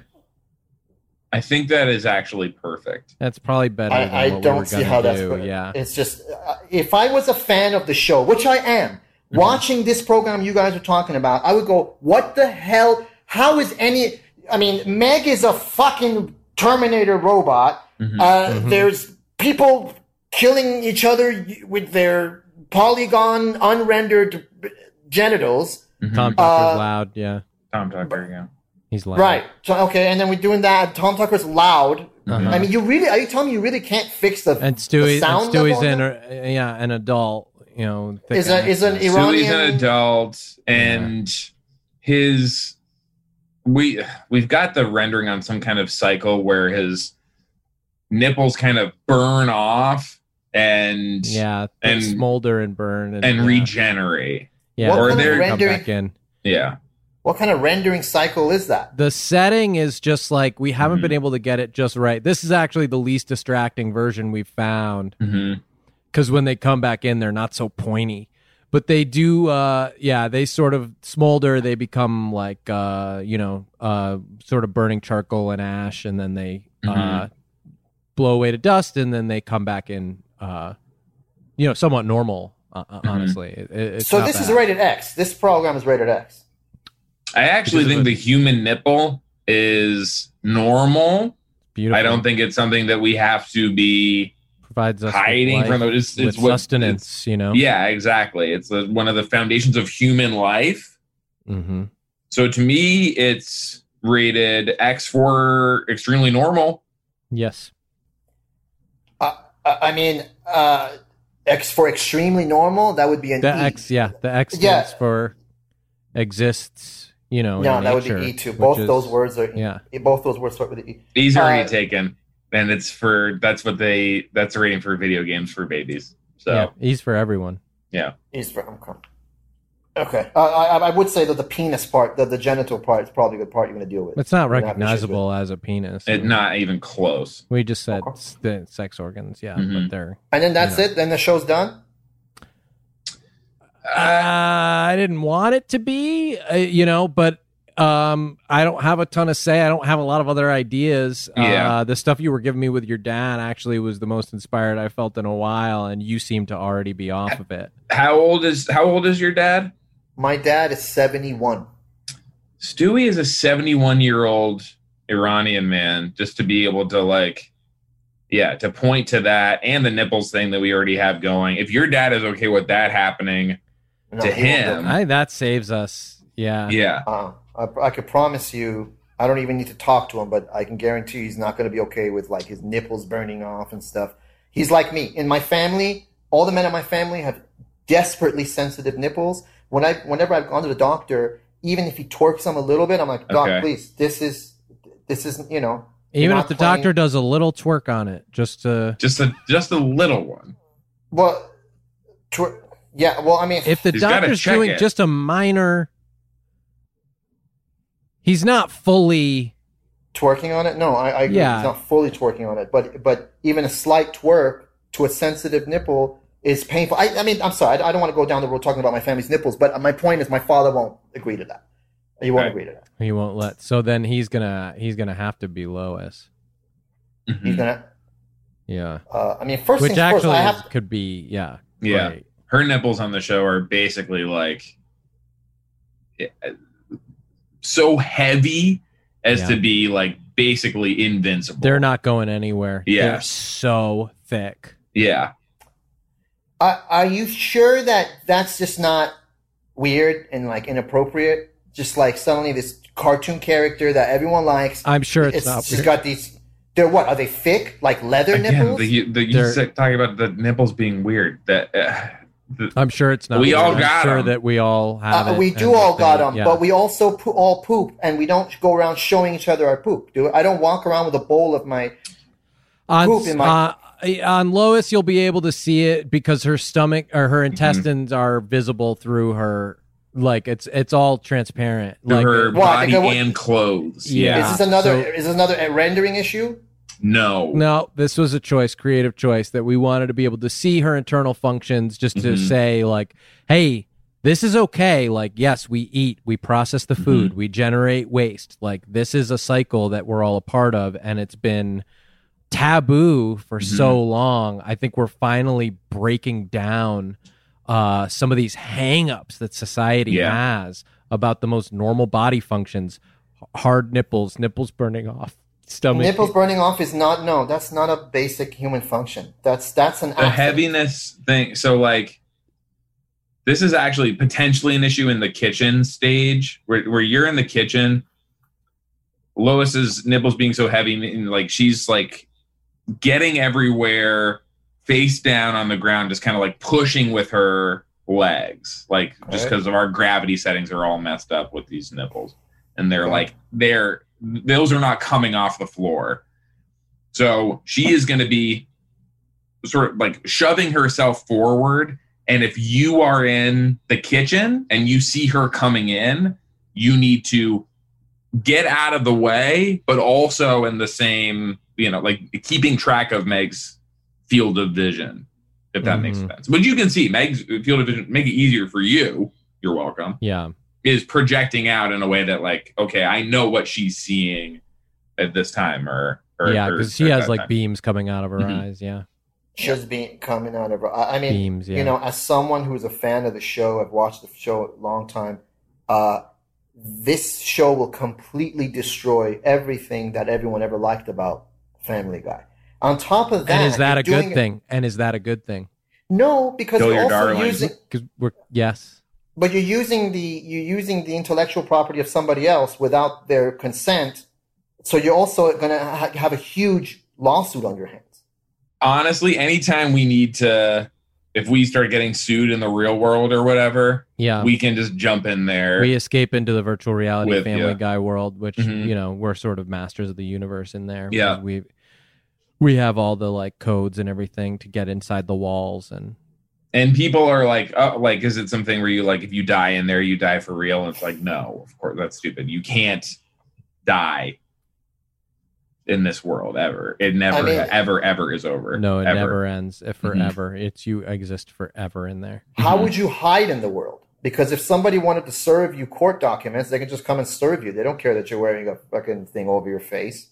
I think that is actually perfect. That's probably better. than I, I what don't we were see gonna how that's. do. Better. Yeah. It's just uh, if I was a fan of the show, which I am, Mm-hmm. watching this program you guys are talking about, I would go, "What the hell? How is any?" I mean, Meg is a fucking Terminator robot. Mhm. Uh, Mm-hmm. There's people killing each other with their polygon, unrendered genitals. Tom Tucker's Uh, loud. Yeah, Tom Tucker, yeah. he's loud. Right. So okay, and then we're doing that. Tom Tucker's loud. Uh-huh. I mean, you really are you telling me you really can't fix the And the Stewie, sound and Stewie's level in, on that? a, yeah, an adult. You know, thick Is a is an accent. Iranian? Stewie's an adult, and his we we've got the rendering on some kind of cycle where his nipples kind of burn off and Yeah, they and smolder and burn and, and yeah. regenerate. Yeah, What Or kind of they're come rendering? back in. Yeah. What kind of rendering cycle is that? The setting is just like we haven't Mhm. been able to get it just right. This is actually the least distracting version we've found hmm because when they come back in, they're not so pointy. But they do, uh, yeah, they sort of smolder. They become like, uh, you know, uh, sort of burning charcoal and ash, and then they uh, Mhm. blow away to dust, and then they come back in, uh, you know, somewhat normal. Uh, honestly, it, it's So not this is bad. rated X. This program is rated X. I actually Because of think the- the human nipple is normal. Beautiful. I don't think it's something that we have to be provides us hiding with from life, the. It's, with it's what, sustenance. You know. it's- yeah, exactly. It's the, one of the foundations of human life. Mm-hmm. So to me, it's rated X for extremely normal. Yes. Uh, I mean, uh, X for extremely normal. That would be an The E. X, yeah, the X Yeah. stands for exists. You know. No, in that nature, would be E too. which Both is- those words are E. Yeah. Both those words start with an E. He's already Uh, taken, and it's for that's what they that's a rating for video games for babies. So Yeah, E's for everyone. yeah, E's for okay. Okay. Uh, I, I would say that the penis part, the, the genital part, is probably a good part you're going to deal with. It's not You're gonna have issues recognizable as a penis. it not even close. We just said Okay. s- the sex organs, yeah, Mhm. but they're. with. And then that's you know. it. Then the show's done. Uh, I didn't want it to be, uh, you know, but um, I don't have a ton of say. I don't have a lot of other ideas. Yeah. Uh, the stuff you were giving me with your dad actually was the most inspired I felt in a while, and you seem to already be off of it. How old is how old is your dad? My dad is seventy-one. Stewie is a seventy-one year old Iranian man. Just to be able to like, yeah, to point to that and the nipples thing that we already have going. If your dad is okay with that happening No, to he won't do him, I that saves us. Yeah. yeah, Uh, I, I could promise you, I don't even need to talk to him, but I can guarantee he's not going to be okay with like his nipples burning off and stuff. He's like me. In my family, all the men in my family have desperately sensitive nipples. When I, whenever I've gone to the doctor, even if he twerks them a little bit, I'm like, Doc, Okay. please, this is, this isn't, you know. you're Even not if the playing- doctor does a little twerk on it, just to. just a just a little one. Well, twer- yeah. Well, I mean, If the He's gotta doctor's check doing it. just a minor. He's not fully. twerking on it, no, I, I agree. Yeah. He's not fully twerking on it, but but even a slight twerk to a sensitive nipple is painful. I, I mean, I'm sorry, I, I don't want to go down the road talking about my family's nipples, but my point is, my father won't agree to that. He won't Right. agree to that. He won't let. So then he's gonna. He's gonna have to be Lois. Mhm. He's gonna. Yeah. Uh, I mean, first Which things first. actually I is- have. could be. Yeah. Yeah. great. Her nipples on the show are basically like eh, so heavy as Yeah. to be like basically invincible. They're not going anywhere. Yeah. They're so thick. Yeah. Are, are you sure that that's just not weird and like inappropriate? Just like suddenly this cartoon character that everyone likes. I'm sure it's, it's not. She's got these. They're what? Are they thick, like leather Again, nipples? the, the, you said, talking about the nipples being weird. That uh, the, I'm sure it's not. We all I'm got sure them. that we all have Uh, it. we do and all they- got them, yeah. but we also po- all poop, and we don't go around showing each other our poop. Do I don't walk around with a bowl of my on, poop in my. uh, on Lois, you'll be able to see it because her stomach or her intestines Mm-hmm. are visible through her. Like it's it's all transparent. through like her Well, I body think I would- and clothes. Yeah. is this another? so- is this another rendering issue? No. No, this was a choice, creative choice, that we wanted to be able to see her internal functions, just to Mhm. say, like, hey, this is okay. Like, yes, we eat, we process the food, we generate waste. Like, this is a cycle that we're all a part of, and it's been taboo for so long. I think we're finally breaking down uh, some of these hang-ups that society Yeah. has about the most normal body functions. Hard nipples, nipples burning off. Stomach. Nipples burning off is not no. That's not a basic human function. That's that's an The accident. heaviness thing. So, like, this is actually potentially an issue in the kitchen stage where, where you're in the kitchen. Lois's nipples being so heavy, and like she's like getting everywhere, face down on the ground, just kind of like pushing with her legs, like just Okay. because of our gravity settings are all messed up with these nipples, and they're Okay. like they're those are not coming off the floor. So she is going to be sort of like shoving herself forward. And if you are in the kitchen and you see her coming in, you need to get out of the way, but also in the same, you know, like keeping track of Meg's field of vision, if that makes Mhm. sense. But you can see Meg's field of vision, make it easier for you. You're welcome. Yeah. Is projecting out in a way that, like, okay, I know what she's seeing at this time, or, or Yeah, or because she at has that like time. beams coming out of her Mhm. eyes. Yeah. Just being coming out of her. I I mean, Beams, yeah. you know, as someone who's a fan of the show, I've watched the show a long time. Uh, this show will completely destroy everything that everyone ever liked about Family Guy. On top of that, And is that you're a doing good it- thing? And is that a good thing? No, because Kill you're your also darlings. using, Because we're yes. but you're using the you're using the intellectual property of somebody else without their consent. So you're also going to ha- have a huge lawsuit on your hands. Honestly, anytime we need to, if we start getting sued in the real world or whatever, Yeah. we can just jump in there. We escape into the virtual reality With- Family yeah. Guy world, which Mhm. you know we're sort of masters of the universe in there. Yeah. because we we have all the like codes and everything to get inside the walls, and And people are like, oh, like, is it something where you, like, if you die in there, you die for real? And it's like, no, of course, that's stupid. You can't die in this world ever. It never, I mean- ever, ever is over. no, it Ever. never ends. If Mhm. forever, it's you exist forever in there. How Mhm. would you hide in the world? Because if somebody wanted to serve you court documents, they can just come and serve you. They don't care that you're wearing a fucking thing over your face.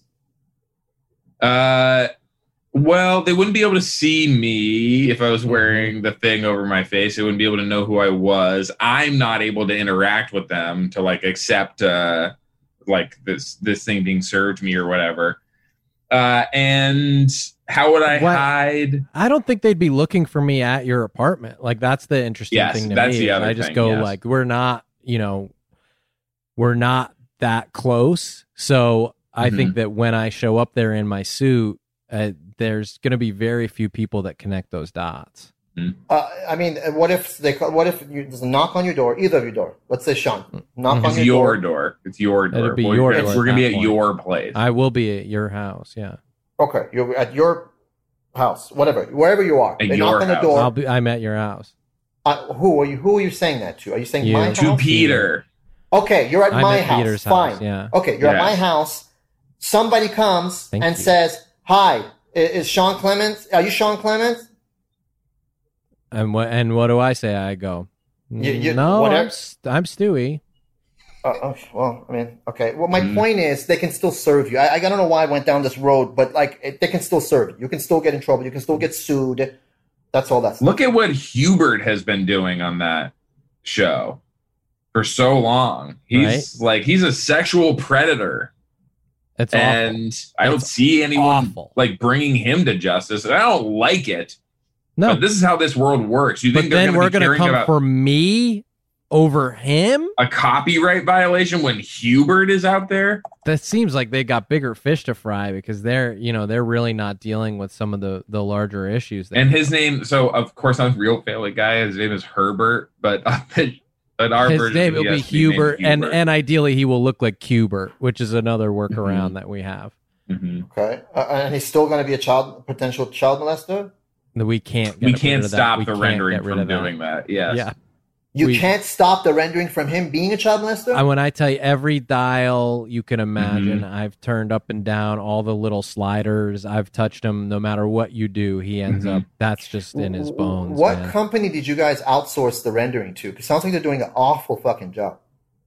Uh, well, they wouldn't be able to see me if I was wearing the thing over my face. They wouldn't be able to know who I was. I'm not able to interact with them to like accept uh like this this thing being served me or whatever. Uh, and how would I What? hide? I don't think they'd be looking for me at your apartment. Like that's the interesting Yes, thing to that's me. the other I just thing, go yes. like, we're not, you know, we're not that close. So I Mhm. think that when I show up there in my suit, uh, there's going to be very few people that connect those dots. Uh, I mean, what if they? call- What if you, there's a knock on your door, either of your door? Let's say Sean, knock on It's your, your door. door. It's your door. It'd be We're, your we're door at gonna that be at point. your place. I will be at your house. Yeah, Okay, you're at your house, whatever, wherever you are. At they your knock on the house. door. I'll be. I'm at your house. Uh, who are you? Who are you saying that to? Are you saying You. my to house? Peter. Okay, you're at I'm my at house. Peter's Fine. house, yeah. Okay, you're at my Yes. house. Somebody comes Thank and you. says, "Hi, i- is Sean Clements? Are you Sean Clements?" And what? And what do I say? I go. You- you- no, whatever- I'm, St- I'm Stewie. Uh, oh, well, I mean, okay. Well, my Mm. point is, they can still serve you. I, I don't know why I went down this road, but like, it, they can still serve you. You can still get in trouble. You can still get sued. That's all that's. Look at what Hubert has been doing on that show for so long. He's like he's a sexual predator, It's awful. and I don't It's see anyone awful. like bringing him to justice. And I don't like it. No, But this is how this world works. You but think they're then gonna we're be going to caring come about? for me over him? A copyright violation when Hubert is out there? That seems like they got bigger fish to fry because they're, you know, they're really not dealing with some of the, the larger issues. And his name, so of course I'm a real Family Guy. His name is Herbert, but uh, in our his version, name will be Hubert, Hubert, and and ideally he will look like Hubert, which is another workaround mm-hmm. that we have. Mm-hmm. Okay, uh, and he's still going to be a child, potential child molester. We can't. Get we can't stop we the can't rendering from doing that. that. Yes. Yeah. You we, can't stop the rendering from him being a child molester? I, when I tell you every dial you can imagine, mm-hmm. I've turned up and down all the little sliders. I've touched him. No matter what you do, he ends mm-hmm. up, that's just in his bones. What man. company did you guys outsource the rendering to? Because it sounds like they're doing an awful fucking job.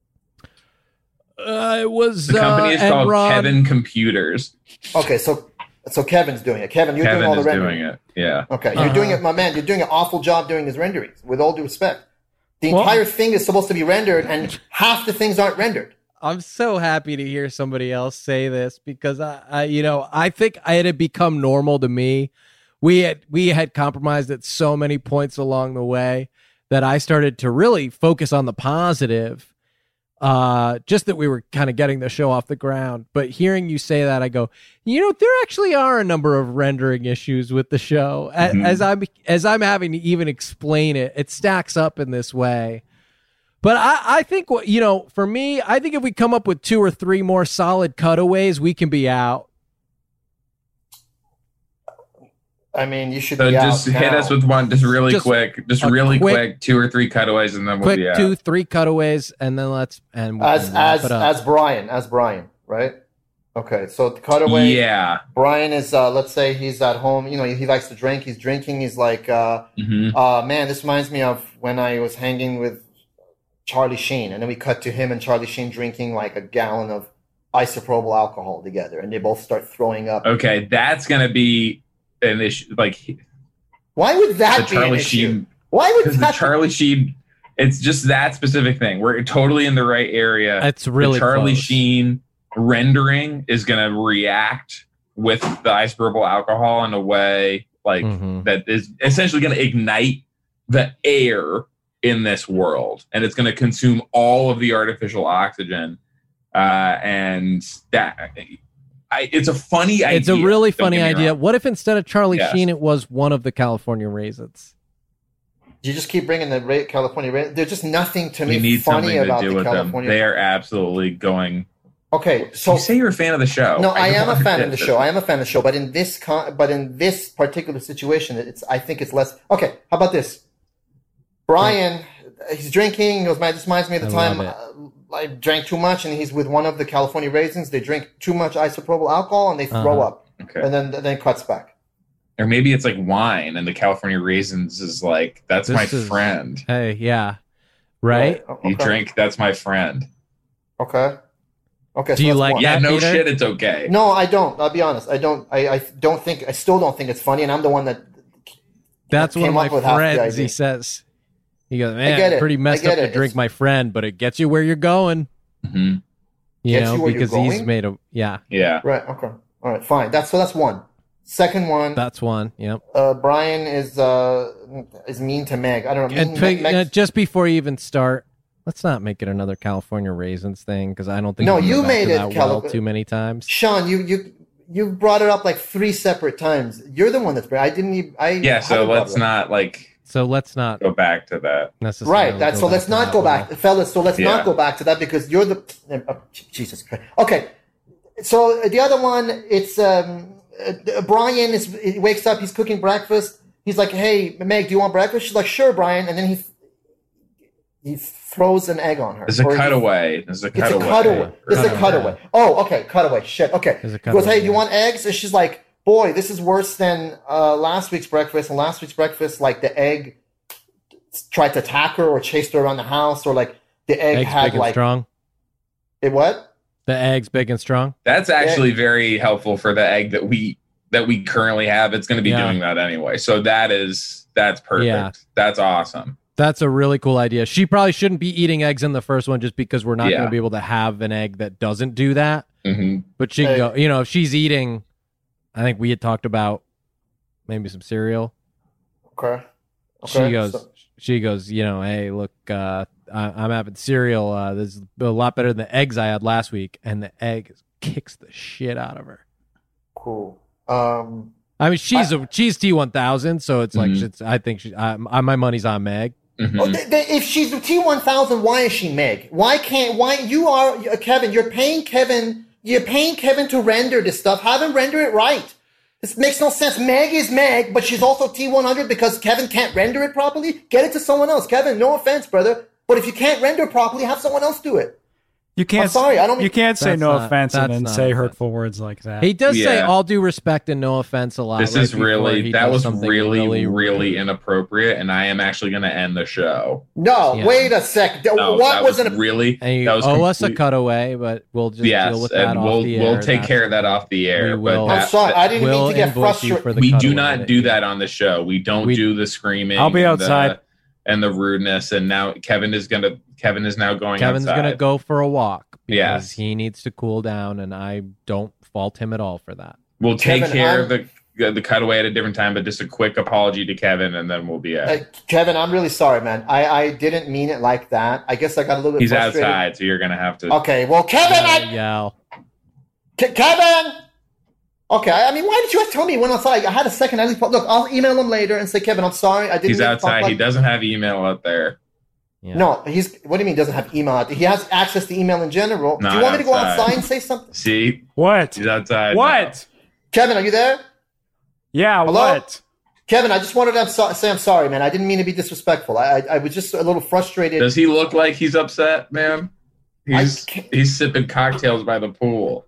Uh, it was The company uh, is called Enron. Kevin Computers. Okay, so so Kevin's doing it. Kevin, you're Kevin doing all the is rendering. doing it. Yeah. Okay, you're uh-huh. doing it, my man. You're doing an awful job doing his renderings, with all due respect. The Well, entire thing is supposed to be rendered, and half the things aren't rendered. I'm so happy to hear somebody else say this because I, I, you know, I think it had become normal to me. We had we had compromised at so many points along the way that I started to really focus on the positive. Uh, just that we were kind of getting the show off the ground. But hearing you say that, I go, you know, there actually are a number of rendering issues with the show. As, mm-hmm. as I'm as I'm having to even explain it, it stacks up in this way. But I, I think what you know, for me, I think if we come up with two or three more solid cutaways, we can be out. I mean, you should So be just out hit now. us with one, just really Just quick, just a really quick- quick, two or three cutaways, and then we'll Quick be out. two, three cutaways, and then let's and we as can wrap as it up. as Brian, as Brian, right? Okay, so the cutaway. Yeah. Brian is, uh, let's say he's at home. You know, he, he likes to drink. He's drinking. He's like, uh, Mm-hmm. uh, man, this reminds me of when I was hanging with Charlie Sheen, and then we cut to him and Charlie Sheen drinking like a gallon of isopropyl alcohol together, and they both start throwing up. Okay, that's gonna be an issue. Like Why would that the be an Charlie issue? Sheen. Why would Because the that? Charlie Sheen, it's just that specific thing. We're totally in the right area. It's really the Charlie close. Sheen rendering is going to react with the isopropyl alcohol in a way like Mhm. that is essentially going to ignite the air in this world, and it's going to consume all of the artificial oxygen. Uh, and that I, it's a funny idea. It's a really don't funny get me idea. wrong. What if instead of Charlie Yes. Sheen, it was one of the California Raisins? You just keep bringing the ra- California. Ra- There's just nothing to We me need funny something to about do the with them. California. They are absolutely going. Okay, so You say you're a fan of the show. no, I, am don't a fan of the understand show. this. I am a fan of the show, but in this con- but in this particular situation, it's I think it's less. Okay, how about this? Brian, he's drinking. He goes, man, this reminds me of the I time love uh, I drank too much, and he's with one of the California Raisins. They drink too much isopropyl alcohol, and they throw Uh-huh. up, Okay. and then then it cuts back. Or maybe it's like wine, and the California Raisins is like, that's This my is- friend. Hey, yeah, right. Right, You okay. drink, that's my friend. Okay. Okay. Do so you that's like one. Yeah, that, no Peter? shit, it's okay. No, I don't. I'll be honest. I don't. I, I don't think. I still don't think it's funny, and I'm the one that. That's came one of my up with half the friends. idea. He says, he goes, man, get it. pretty messed I get up to it. drink It's- my friend, but it gets you where you're going. hmm You Gets know, you where you're because he's going? made a yeah. Yeah. Right. Okay. All right. Fine. That's so. That's one. Second one. That's one. Yep. Uh, Brian is uh is mean to Meg. I don't know. And Mean, pick- Meg- uh, just before you even start, let's not make it another California Raisins thing because I don't think No, we can you go back made to it, that Cali- well too many times. Sean, you you you brought it up like three separate times. You're the one that's. I didn't. Even, I Yeah, so haven't brought let's it up. not like So let's not go back to that. necessarily. Right. That, go so back let's to not that go well. back, fellas. So let's Yeah. not go back to that because you're the oh, Jesus Christ. Okay. So the other one, it's um, uh, Brian is he wakes up, he's cooking breakfast. He's like, "Hey, Meg, do you want breakfast?" She's like, "Sure, Brian." And then he he throws an egg on her. There's a Or he- cutaway. There's a It's a cutaway. cutaway. This is a Cutaway. cutaway. Oh, okay, cutaway. Shit. Okay. There's a He goes, cutaway, "Hey, do you yeah. want eggs?" And she's like, "Boy, this is worse than uh, last week's breakfast." And last week's breakfast, like the egg tried to attack her or chased her around the house, or like the egg Eggs had big and like strong. it what? The eggs big and strong. That's actually very helpful for the egg that we that we currently have. It's going to be Yeah. doing that anyway. So that is that's perfect. Yeah. That's awesome. That's a really cool idea. She probably shouldn't be eating eggs in the first one just because we're not Yeah. going to be able to have an egg that doesn't do that. hmm But she can Hey. go, you know, if she's eating, I think we had talked about maybe some cereal. Okay. Okay. She goes, so- she goes, you know, hey, look, uh, I, I'm having cereal. Uh, this is a lot better than the eggs I had last week, and the egg kicks the shit out of her. Cool. Um, I mean, she's I, a she's T one thousand, so it's like mm-hmm. it's, I think she, I, my money's on Meg. Mm-hmm. Well, they, they, if she's the T one thousand, why is she Meg? Why can't? Why you are uh, Kevin? You're paying Kevin. You're paying Kevin to render this stuff. Have him render it right. This makes no sense. Meg is Meg, but she's also T one hundred because Kevin can't render it properly. Get it to someone else, Kevin. No offense, brother, but if you can't render properly, have someone else do it. You can't. I'm sorry, I don't. Mean, you can't say no not, offense and then say offense. hurtful words like that. He does Yeah. say all due respect and no offense a lot. This right is really he that does was something really really, really inappropriate, and I am actually going to end the show. No, Yeah. wait a sec. No, what that was, was an? really And you that was owe us a complete- cutaway, but we'll just Yes, deal with that and off we'll the air. we'll take That's- care of that off the air. We but will- I'm that- sorry, I didn't we'll mean to get invoice you frustrated. for the we do cutaway not that do you- that on the show. We don't We- do the screaming. I'll be and outside. the, and the rudeness. And now Kevin is gonna. Kevin is now going. Kevin's outside. gonna go for a walk because Yes. he needs to cool down, and I don't fault him at all for that. We'll take Kevin, care I'm- of the the cutaway at a different time, but just a quick apology to Kevin, and then we'll be out. Uh, Kevin, I'm really sorry, man. I, I didn't mean it like that. I guess I got a little bit He's frustrated. outside, so you're gonna have to. Okay, well, Kevin, I, Yell. Ke- Kevin. Okay, I mean, why did you have to tell me when outside? I had a second. I least, look, I'll email him later and say, Kevin, I'm sorry. I didn't. He's mean to talk outside. like- He doesn't have email out there. Yeah. No, he's. What do you mean doesn't have email out there? He has access to email in general. do Not you want me to go outside. outside and say something? See, What? he's outside. What? Kevin, are you there? Yeah. Hello? What? Kevin, I just wanted to so- say I'm sorry, man. I didn't mean to be disrespectful. I, I, I was just a little frustrated. Does he look like he's upset, man? He's I can't- he's sipping cocktails by the pool.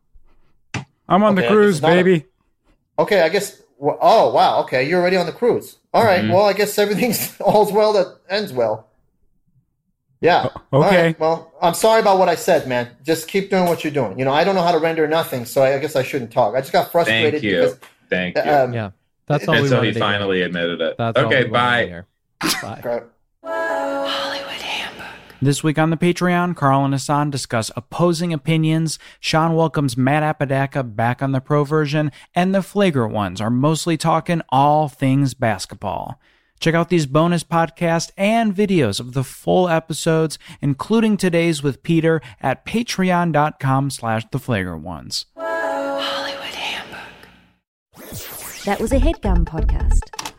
I'm on Okay, the cruise, it's not a- baby. Okay, I guess. Well, oh, wow. Okay, you're already on the cruise. All right. Mhm. Well, I guess everything's all's well that ends well. Yeah. O- okay. All right, well, I'm sorry about what I said, man. Just keep doing what you're doing. You know, I don't know how to render nothing, so I, I guess I shouldn't talk. I just got frustrated Thank you. because. Thank you. Um, Yeah, that's all and we so wanted he to finally hear. admitted it. That's all Okay, we wanted to bye. hear. Bye. okay. This week on the Patreon, Carl and Hassan discuss opposing opinions. Sean welcomes Matt Apodaca back on the pro version, and the Flagrant Ones are mostly talking all things basketball. Check out these bonus podcasts and videos of the full episodes, including today's with Peter, at patreon.com slash the Flagrant Ones. That was a HeadGum podcast.